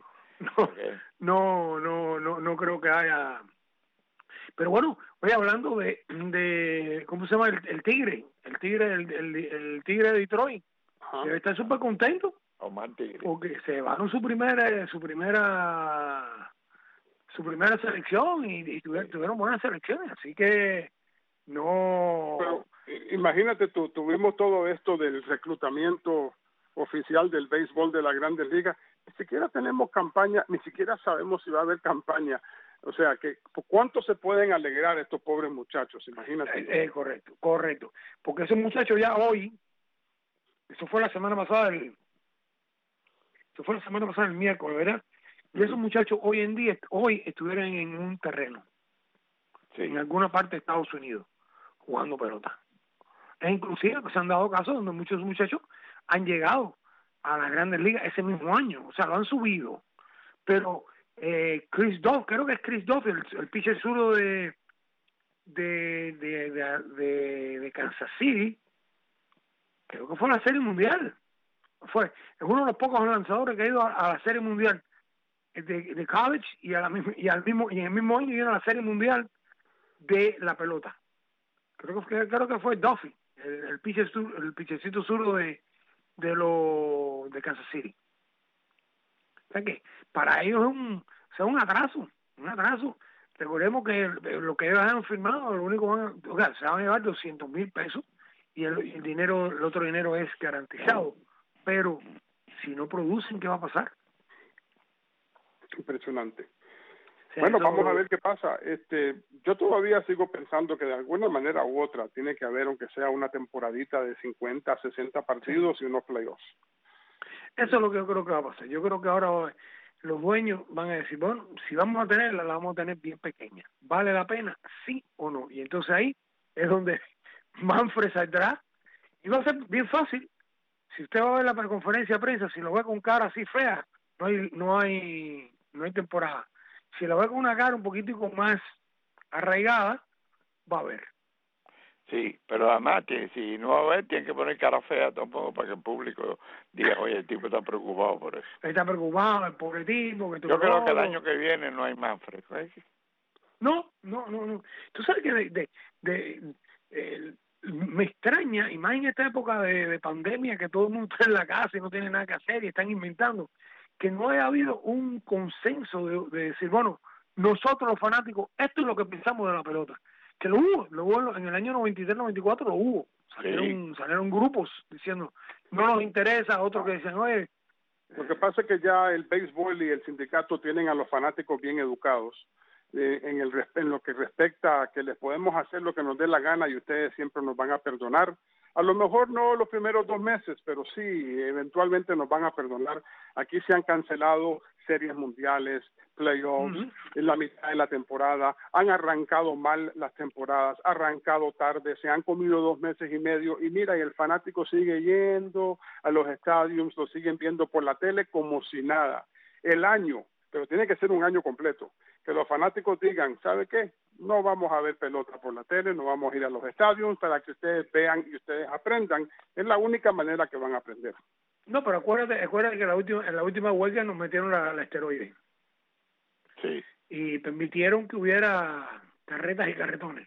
No creo que haya. Pero bueno, voy hablando de ¿cómo se llama? El tigre de Detroit. Debe estar súper contento. Omar Tigre. Porque se va con su primera selección y tuvieron buenas selecciones, así que no. Pero imagínate tú, tuvimos todo esto del reclutamiento oficial del béisbol de la Grandes Ligas, ni siquiera tenemos campaña, ni siquiera sabemos si va a haber campaña. O sea, que ¿cuánto se pueden alegrar estos pobres muchachos? Imagínate. Correcto. Porque esos muchachos ya hoy, eso fue la semana pasada, el miércoles, ¿verdad? Y esos muchachos hoy estuvieron en un terreno, en alguna parte de Estados Unidos, jugando pelota. E inclusive se han dado casos donde muchos muchachos han llegado a las Grandes Ligas ese mismo año, o sea, lo han subido. Pero Chris Duff, creo que es Chris Duff, el pitcher zurdo de Kansas City, creo que fue a la Serie Mundial. Es uno de los pocos lanzadores que ha ido a la Serie Mundial de college y en el mismo año vino a la Serie Mundial de la pelota. Creo que fue Duffy, el pitchercito zurdo de Kansas City. O sea que para ellos es un atraso. Recordemos que lo que ellos han firmado, lo único se van a llevar $200,000 y el otro dinero es garantizado. Pero si no producen, ¿qué va a pasar? Impresionante. Bueno, vamos a ver qué pasa. Yo todavía sigo pensando que de alguna manera u otra tiene que haber, aunque sea una temporadita de 50, 60 partidos y unos playoffs. Eso es lo que yo creo que va a pasar. Yo creo que ahora los dueños van a decir, bueno, si vamos a tenerla, la vamos a tener bien pequeña. ¿Vale la pena? ¿Sí o no? Y entonces ahí es donde Manfred saldrá y va a ser bien fácil. Si usted va a ver la conferencia de prensa, si lo ve con cara así fea, no hay temporada. Si lo ve con una cara un poquitico más arraigada, va a ver. Sí, pero además, si no va a ver, tiene que poner cara fea tampoco para que el público diga, oye, el tipo está preocupado por eso. Está preocupado, el pobre tipo. Que yo creo que el año que viene no hay Manfred. No. Tú sabes que me extraña, y más en esta época de pandemia, que todo el mundo está en la casa y no tiene nada que hacer y están inventando, que no haya habido un consenso de decir, bueno, nosotros los fanáticos, esto es lo que pensamos de la pelota. Que lo hubo en el año 93-94, lo hubo. Salieron grupos diciendo, no nos interesa, otros que decían, oye. Lo que pasa es que ya el béisbol y el sindicato tienen a los fanáticos bien educados en lo que respecta a que les podemos hacer lo que nos dé la gana y ustedes siempre nos van a perdonar. A lo mejor no los primeros 2 meses, pero sí, eventualmente nos van a perdonar. Aquí se han cancelado series mundiales, playoffs, en la mitad de la temporada, han arrancado mal las temporadas, arrancado tarde, se han comido 2 meses y medio, y mira, y el fanático sigue yendo a los estadios, lo siguen viendo por la tele como si nada. El año, pero tiene que ser un año completo, que los fanáticos digan, ¿sabe qué? No vamos a ver pelota por la tele, no vamos a ir a los estadios para que ustedes vean y ustedes aprendan. Es la única manera que van a aprender. No, pero acuérdate que en la última huelga nos metieron la esteroide. Sí. Y permitieron que hubiera carretas y carretones.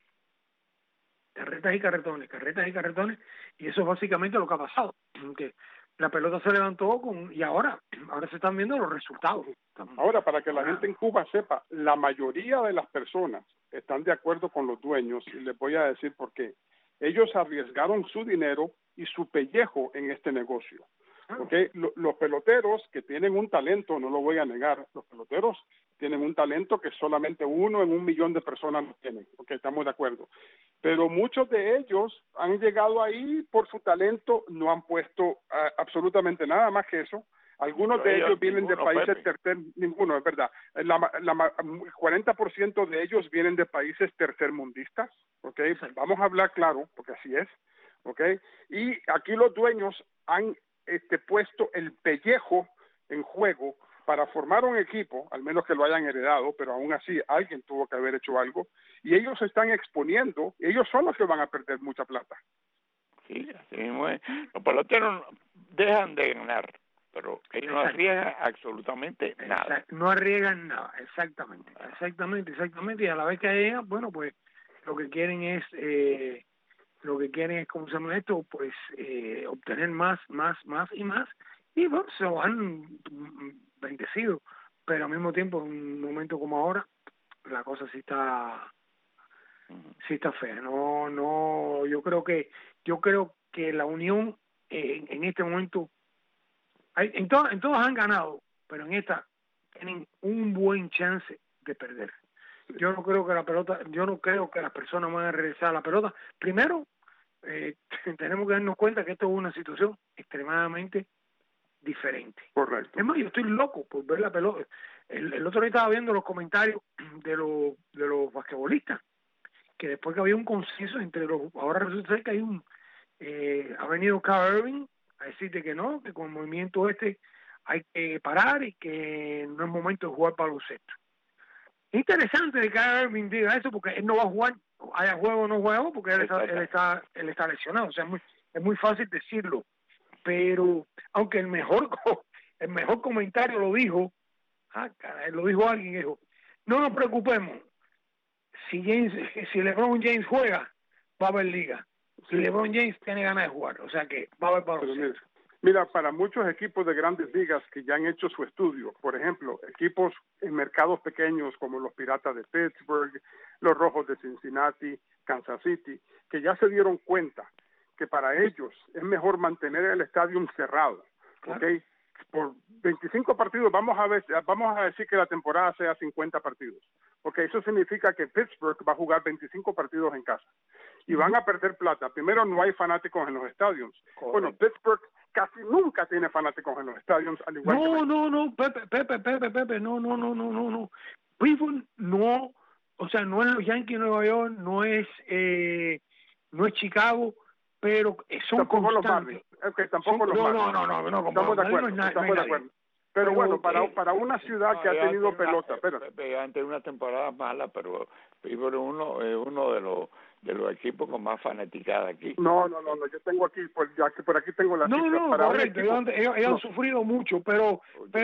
Y eso es básicamente lo que ha pasado. Que la pelota se levantó y ahora se están viendo los resultados. Ahora, para que la gente en Cuba sepa, la mayoría de las personas están de acuerdo con los dueños, y les voy a decir por qué. Ellos arriesgaron su dinero y su pellejo en este negocio. Okay. Los peloteros que tienen un talento, no lo voy a negar, los peloteros tienen un talento que solamente 1 en 1.000.000 de personas lo tienen, okay, estamos de acuerdo, pero muchos de ellos han llegado ahí por su talento, no han puesto absolutamente nada más que eso. Algunos de ellos vienen de países ninguno, es verdad, el 40% de ellos vienen de países tercermundistas, okay, vamos a hablar claro, porque así es, okay, y aquí los dueños han puesto el pellejo en juego para formar un equipo, al menos que lo hayan heredado, pero aún así alguien tuvo que haber hecho algo, y ellos se están exponiendo, ellos son los que van a perder mucha plata. Sí, así mismo es. Los peloteros dejan de ganar, pero ellos no arriesgan absolutamente nada. No arriesgan nada, exactamente, y a la vez que llegan, bueno, pues lo que quieren es ¿cómo se llama esto? Pues obtener más, y bueno, se lo han bendecido, pero al mismo tiempo, en un momento como ahora, la cosa sí está fea. No, yo creo que la unión en este momento, en todos han ganado, pero en esta tienen un buen chance de perder. Yo no creo que las personas van a regresar a la pelota. Primero, tenemos que darnos cuenta que esto es una situación extremadamente diferente. Correcto. Es más, yo estoy loco por ver la pelota. El otro día estaba viendo los comentarios de los basquetbolistas, que después que había un consenso entre ahora resulta ser que ha venido Kyrie Irving a decirte que no, que con el movimiento hay que parar y que no es momento de jugar baloncesto. Es interesante de que Kyrie Irving diga eso, porque él no va a jugar, haya juego o no juego, porque él está lesionado. O sea, es muy fácil decirlo, pero aunque el mejor comentario lo dijo, lo dijo alguien, dijo, no nos preocupemos, si LeBron James juega, va a haber liga. Si LeBron James tiene ganas de jugar, o sea que va a haber baloncesto. Mira, para muchos equipos de grandes ligas que ya han hecho su estudio, por ejemplo, equipos en mercados pequeños como los Piratas de Pittsburgh, los Rojos de Cincinnati, Kansas City, que ya se dieron cuenta que para ellos es mejor mantener el estadio cerrado, ¿okay? Por 25 partidos, vamos a decir que la temporada sea 50 partidos, porque eso significa que Pittsburgh va a jugar 25 partidos en casa y van a perder plata. Primero, no hay fanáticos en los estadios. Bueno, Pittsburgh casi nunca tiene fanáticos en los estadios, al igual Pepe, no. Pittsburgh no, o sea, no es los Yankees de Nueva York, no es Chicago, pero son tampoco constantes. Los Marlins. Okay, tampoco los Marlins. No, estamos de acuerdo. Pero bueno, para una ciudad que ha tenido pelota, pero antes una temporada mala, pero Pittsburgh es uno de los equipos con más fanaticada aquí. No, yo tengo aquí, por aquí tengo la cifra. No, para correcto, ellos han sufrido mucho, pero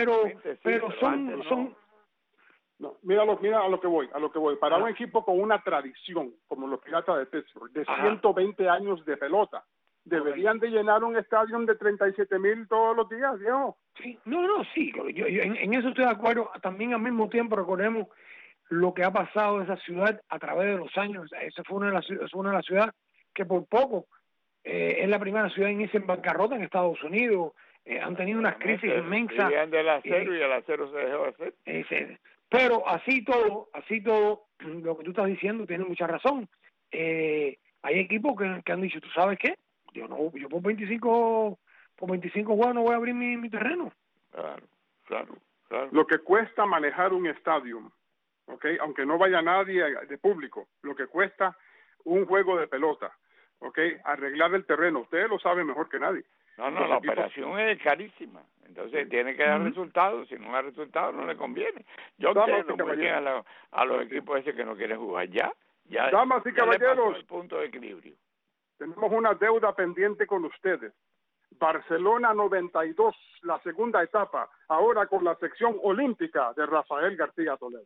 son No, mira a lo que voy. Para un equipo con una tradición, como los Piratas de Pittsburgh, de 120 años de pelota, deberían de llenar un estadio de 37,000 todos los días, viejo. Sí, sí, yo en eso estoy de acuerdo. También al mismo tiempo recordemos lo que ha pasado en esa ciudad a través de los años. Esa fue una de las ciudades que por poco es la primera ciudad en irse en bancarrota en Estados Unidos. Han tenido unas crisis inmensas. Vivían del acero y el acero se dejó de hacer. Pero así todo, lo que tú estás diciendo tiene mucha razón. Hay equipos que han dicho, ¿tú sabes qué? Yo por 25 juegos no voy a abrir mi terreno. Claro. Lo que cuesta manejar un estadio, ¿okay? Aunque no vaya nadie de público, lo que cuesta un juego de pelota, ¿okay? Arreglar el terreno, ustedes lo saben mejor que nadie. La operación es carísima, entonces tiene que dar resultados. Si no da resultados no le conviene. Yo entiendo muy bien a los equipos ese que no quieren jugar ya damas y caballeros, el punto de equilibrio. Tenemos una deuda pendiente con ustedes. Barcelona 92, la segunda etapa, ahora con la sección olímpica de Rafael García Toledo.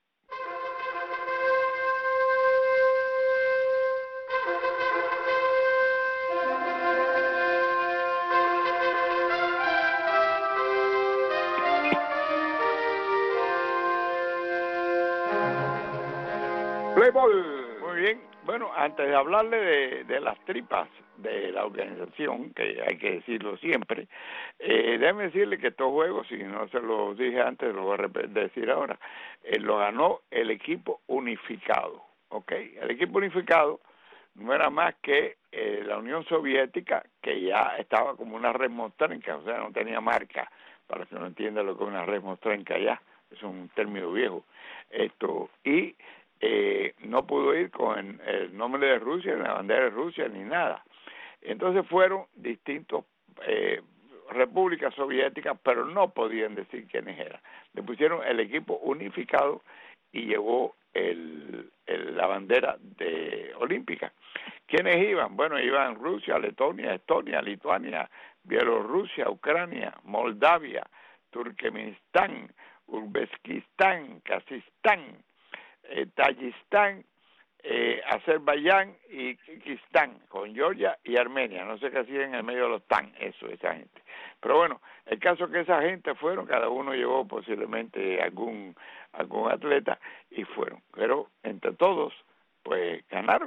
Play ball. Muy bien. Bueno, antes de hablarle de las tripas de la organización, que hay que decirlo siempre, déjeme decirle que estos juegos, si no se los dije antes, lo voy a decir ahora, lo ganó el equipo unificado, ¿ok? El equipo unificado no era más que la Unión Soviética, que ya estaba como una red mostrenca, o sea, no tenía marca, para que no entienda lo que es una red mostrenca ya, es un término viejo, y no pudo ir con el nombre de Rusia, ni la bandera de Rusia, ni nada. Entonces fueron distintos repúblicas soviéticas, pero no podían decir quiénes eran. Le pusieron el equipo unificado y llevó la bandera olímpica. ¿Quiénes iban? Bueno, iban Rusia, Letonia, Estonia, Lituania, Bielorrusia, Ucrania, Moldavia, Turkmenistán, Uzbekistán, Kazajstán, Tayikistán, Azerbaiyán y Kirguistán, con Georgia y Armenia. No sé qué hacían en el medio de los TAN, esa gente. Pero bueno, el caso es que esa gente fueron, cada uno llevó posiblemente algún atleta y fueron. Pero entre todos, pues ganaron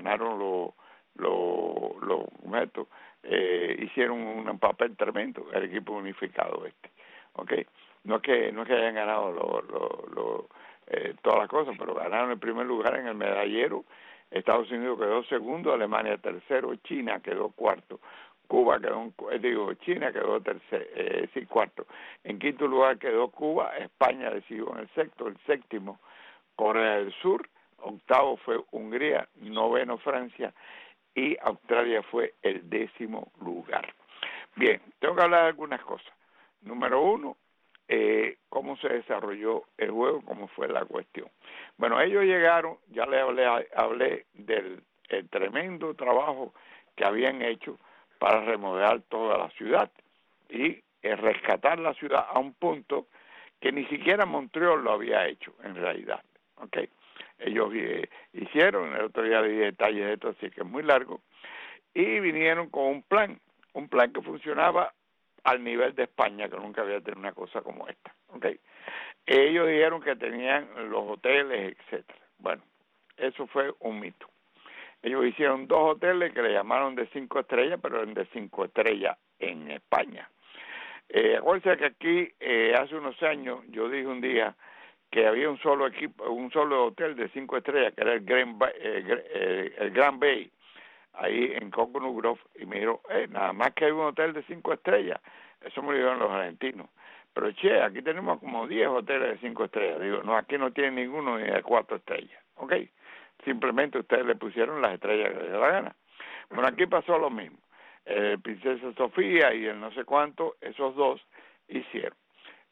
hicieron un papel tremendo el equipo unificado ¿okay? No es que hayan ganado todas las cosas, pero ganaron el primer lugar en el medallero. Estados Unidos quedó segundo, Alemania tercero, China quedó cuarto, China quedó cuarto. En quinto lugar quedó Cuba, España decidió en el sexto, el séptimo Corea del Sur, octavo fue Hungría, noveno Francia y Australia fue el 10º lugar. Bien, tengo que hablar de algunas cosas. Número uno, cómo se desarrolló el juego, cómo fue la cuestión. Bueno, ellos llegaron, ya les hablé del tremendo trabajo que habían hecho para remodelar toda la ciudad y rescatar la ciudad a un punto que ni siquiera Montreal lo había hecho en realidad, ¿okay? Ellos hicieron, el otro día le di detalles de esto, así que es muy largo, y vinieron con un plan que funcionaba al nivel de España, que nunca había tenido una cosa como esta, ¿okay? Ellos dijeron que tenían los hoteles, etcétera. Bueno, eso fue un mito. Ellos hicieron 2 hoteles que le llamaron de 5 estrellas, pero eran de 5 estrellas en España. Acuérdense que aquí, hace unos años, yo dije un día que había un solo hotel de 5 estrellas, que era el Grand Bay, ahí en Coconut Grove, y me dijeron, nada más que hay un hotel de 5 estrellas. Eso me lo dijeron los argentinos. Pero aquí tenemos como 10 hoteles de 5 estrellas. Digo, no, aquí no tienen ninguno ni de 4 estrellas. ¿Ok? Simplemente ustedes le pusieron las estrellas que les dio la gana. Bueno, aquí pasó lo mismo. Princesa Sofía y el no sé cuánto, esos 2 hicieron.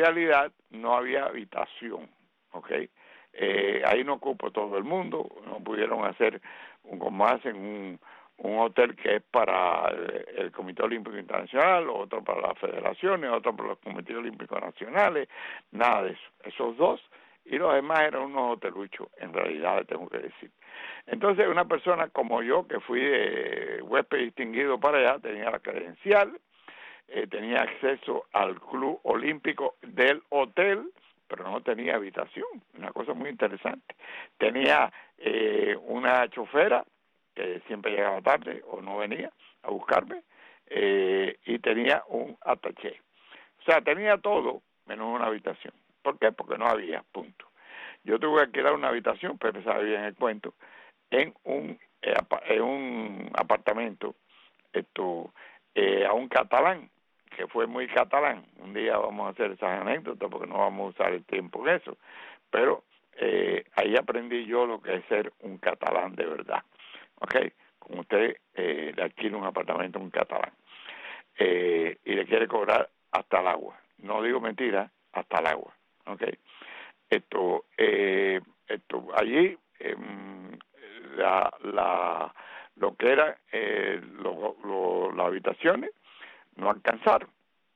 realidad no había habitación, ¿ok? Ahí no ocupó todo el mundo, no pudieron hacer como hacen un hotel que es para el Comité Olímpico Internacional, otro para las federaciones, otro para los comités olímpicos nacionales, nada de eso. Esos dos y los demás eran unos hoteluchos, en realidad, tengo que decir. Entonces, una persona como yo, que fui de huésped distinguido para allá, tenía la credencial, tenía acceso al club olímpico del hotel, pero no tenía habitación, una cosa muy interesante. Tenía una chofera que siempre llegaba tarde o no venía a buscarme, y tenía un attaché. O sea, tenía todo menos una habitación. ¿Por qué? Porque no había, punto. Yo tuve que alquilar una habitación, pero sabe bien el cuento, en un apartamento a un catalán, que fue muy catalán. Un día vamos a hacer esas anécdotas porque no vamos a usar el tiempo en eso, pero ahí aprendí yo lo que es ser un catalán de verdad. ¿Ok? Como usted le alquila un apartamento a un catalán y le quiere cobrar hasta el agua. No digo mentira, hasta el agua. ¿Ok? Allí lo que era las habitaciones no alcanzaron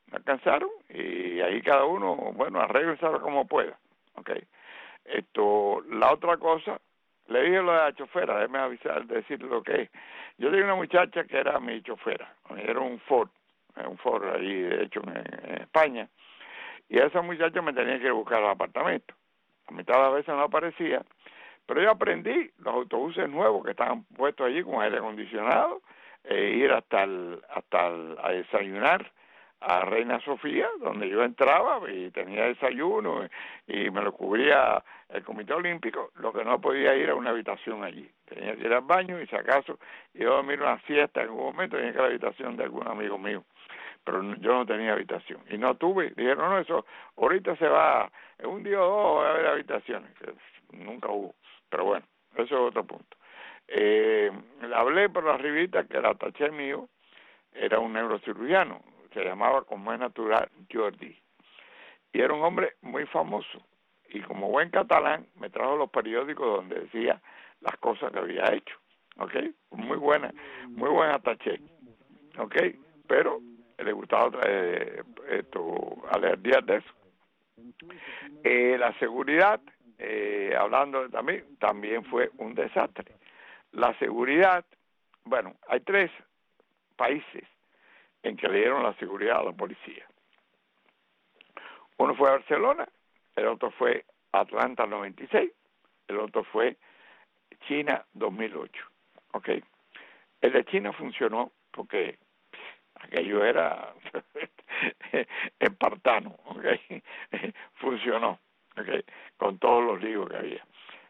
y ahí cada uno, bueno, arréglenselo como pueda. Okay. La otra cosa, le dije lo de la chofera, déjeme decirle lo que es. Yo tenía una muchacha que era mi chofera, era un Ford ahí, de hecho, en España, y esa muchacha me tenía que ir a buscar al apartamento. A mitad de las veces no aparecía, pero yo aprendí los autobuses nuevos que estaban puestos allí con aire acondicionado, ir hasta a desayunar a Reina Sofía, donde yo entraba y tenía desayuno y me lo cubría el Comité Olímpico. Lo que no podía ir a una habitación allí, tenía que ir al baño y si acaso iba a dormir una siesta en algún momento, tenía que ir a la habitación de algún amigo mío, pero yo no tenía habitación y no tuve. Dijeron, no, eso ahorita se va, en un día o dos va a haber habitaciones, que nunca hubo, pero bueno, eso es otro punto. Le hablé por la ribita que el attaché mío era un neurocirujano, se llamaba, como es natural, Jordi, y era un hombre muy famoso, y como buen catalán me trajo los periódicos donde decía las cosas que había hecho, ¿ok? Muy buen attaché, ¿ok? Pero le gustaba alergias de eso. La seguridad, hablando también fue un desastre. La seguridad, bueno, hay 3 países en que le dieron la seguridad a la policía. Uno fue Barcelona, el otro fue Atlanta 96, el otro fue China 2008. ¿Ok? El de China funcionó porque aquello era espartano, ¿ok? Funcionó, ¿ok? Con todos los líos que había.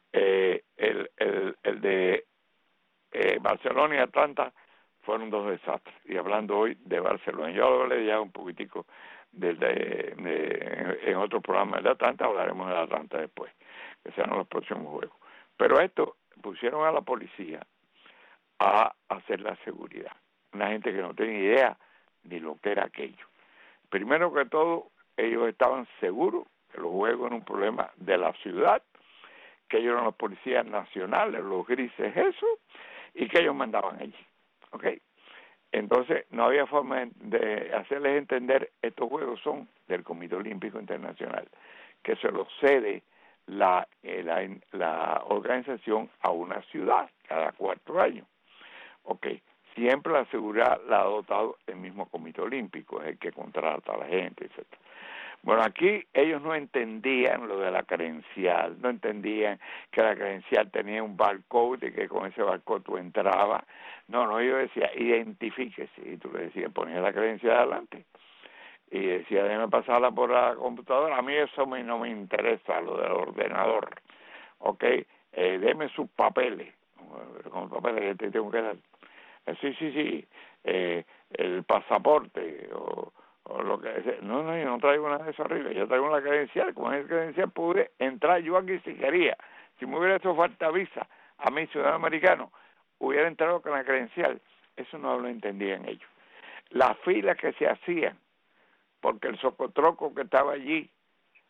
El de Barcelona y Atlanta fueron 2 desastres. Y hablando hoy de Barcelona, yo hablé ya un poquitico en otro programa de Atlanta, hablaremos de Atlanta después, que serán los próximos juegos. Pero esto pusieron a la policía a hacer la seguridad. Una gente que no tenía idea ni lo que era aquello. Primero que todo, ellos estaban seguros que los juegos eran un problema de la ciudad, que ellos eran los policías nacionales, los grises, eso, y que ellos mandaban allí. ¿Ok? Entonces, no había forma de hacerles entender, estos juegos son del Comité Olímpico Internacional, que se los cede la organización a una ciudad cada 4 años. ¿Ok? Siempre la seguridad la ha dotado el mismo Comité Olímpico, es el que contrata a la gente, etc. Bueno, aquí ellos no entendían lo de la credencial, no entendían que la credencial tenía un barcode y que con ese barcode tú entrabas. No, yo decía, identifíquese, y tú le decías, ponía la credencial adelante. Y decía, déjeme pasarla por la computadora, a mí eso no me interesa, lo del ordenador. ¿Ok? Deme sus papeles, con los papeles que te tengo que dar. Sí, el pasaporte o lo que sea. No, yo no traigo nada de eso arriba, yo traigo una credencial. Con esa credencial pude entrar yo aquí si quería. Si me hubiera hecho falta visa a mi ciudadano americano, hubiera entrado con la credencial. Eso no lo entendían ellos. Las filas que se hacían, porque el socotroco que estaba allí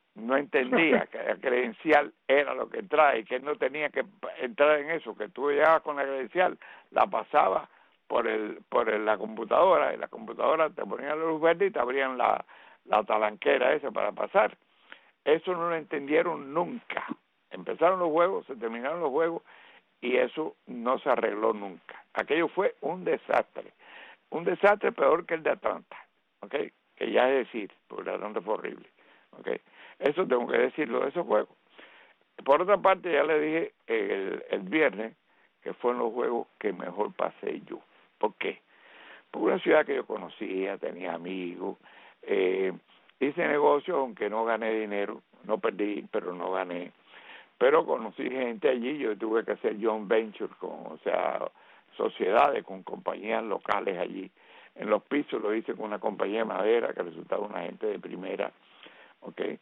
no entendía que la credencial era lo que trae y que él no tenía que entrar en eso, que tú llegabas con la credencial, la pasabas por la computadora, y la computadora te ponía la luz verde y te abrían la talanquera esa para pasar. Eso no lo entendieron nunca. Empezaron los juegos, se terminaron los juegos y eso no se arregló nunca. Aquello fue un desastre peor que el de Atlanta, ¿okay? Que ya es decir, porque Atlanta fue horrible, ¿okay? Eso tengo que decirlo de esos juegos. Por otra parte, ya le dije el viernes que fueron los juegos que mejor pasé yo. ¿Por qué? Porque una ciudad que yo conocía, tenía amigos, hice negocios, aunque no gané dinero, no perdí, pero no gané. Pero conocí gente allí, yo tuve que hacer joint venture sociedades con compañías locales allí. En los pisos lo hice con una compañía de madera que resultaba una gente de primera, ¿okay?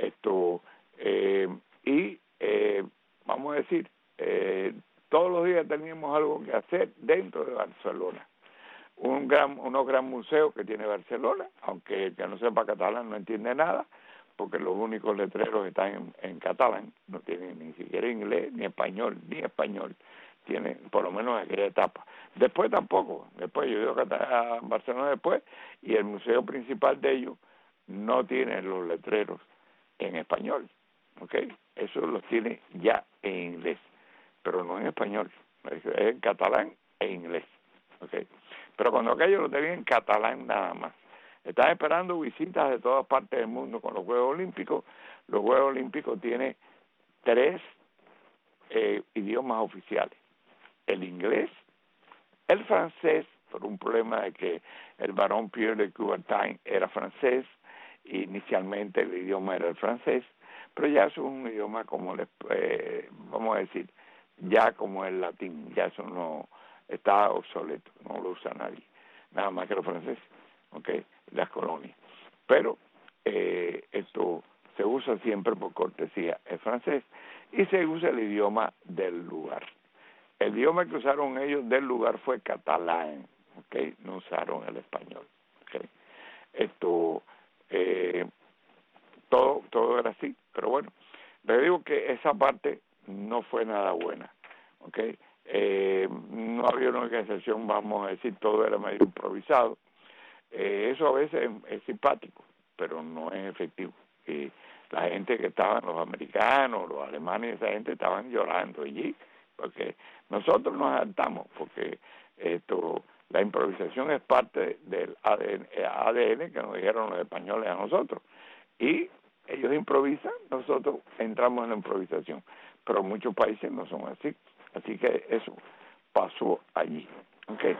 Vamos a decir, todos los días teníamos algo que hacer dentro de Barcelona. Unos gran museos que tiene Barcelona, aunque el que no sepa catalán no entiende nada, porque los únicos letreros están en catalán, no tienen ni siquiera inglés, ni español, tienen por lo menos aquella etapa. Después tampoco, después yo he ido a Barcelona después, y el museo principal de ellos no tiene los letreros en español, ¿ok? Eso los tiene ya en inglés, pero no en español, es en catalán e inglés, ¿ok? Pero cuando aquello lo tenía en catalán nada más. Están esperando visitas de todas partes del mundo con los Juegos Olímpicos. Los Juegos Olímpicos tienen 3 idiomas oficiales: el inglés, el francés, por un problema de que el barón Pierre de Coubertin era francés, y inicialmente el idioma era el francés, pero ya es un idioma como, vamos a decir, ya como el latín, ya eso no está obsoleto, no lo usa nadie, nada más que los franceses, ¿okay? Las colonias. Pero esto se usa siempre por cortesía, el francés, y se usa el idioma del lugar. El idioma que usaron ellos del lugar fue catalán, ¿okay? No usaron el español, ¿okay? Todo era así, pero bueno, les digo que esa parte no fue nada buena, ¿okay? No había una organización, vamos a decir, todo era medio improvisado. Eso a veces es simpático, pero no es efectivo. Y la gente que estaban, los americanos, los alemanes, esa gente estaban llorando allí, porque nosotros nos adaptamos, porque la improvisación es parte del ADN que nos dijeron los españoles a nosotros. Y ellos improvisan, nosotros entramos en la improvisación. Pero muchos países no son así. Así que eso pasó allí. Okay.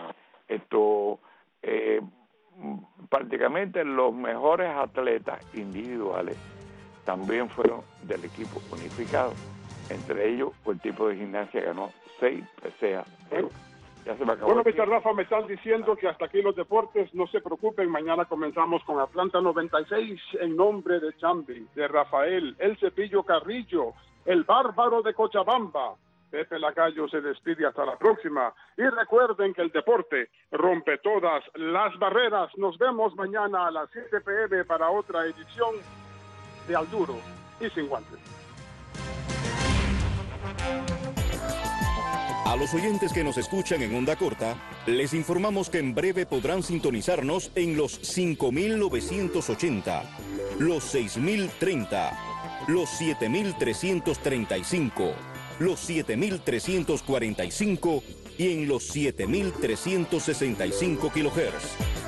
Prácticamente los mejores atletas individuales también fueron del equipo unificado. Entre ellos, el tipo de gimnasia ganó 6 preseas. Ya se me acabó. Bueno, Mr. Rafa, me están diciendo que hasta aquí los deportes. No se preocupen, mañana comenzamos con Atlanta 96 en nombre de Chambi, de Rafael, el Cepillo Carrillo, el Bárbaro de Cochabamba. Pepe Lacayo se despide hasta la próxima. Y recuerden que el deporte rompe todas las barreras. Nos vemos mañana a las 7 p.m. para otra edición de Al Duro y Sin Guantes. A los oyentes que nos escuchan en onda corta, les informamos que en breve podrán sintonizarnos en los 5.980, los 6.030, los 7.335, los 7.345 y en los 7.365 kHz.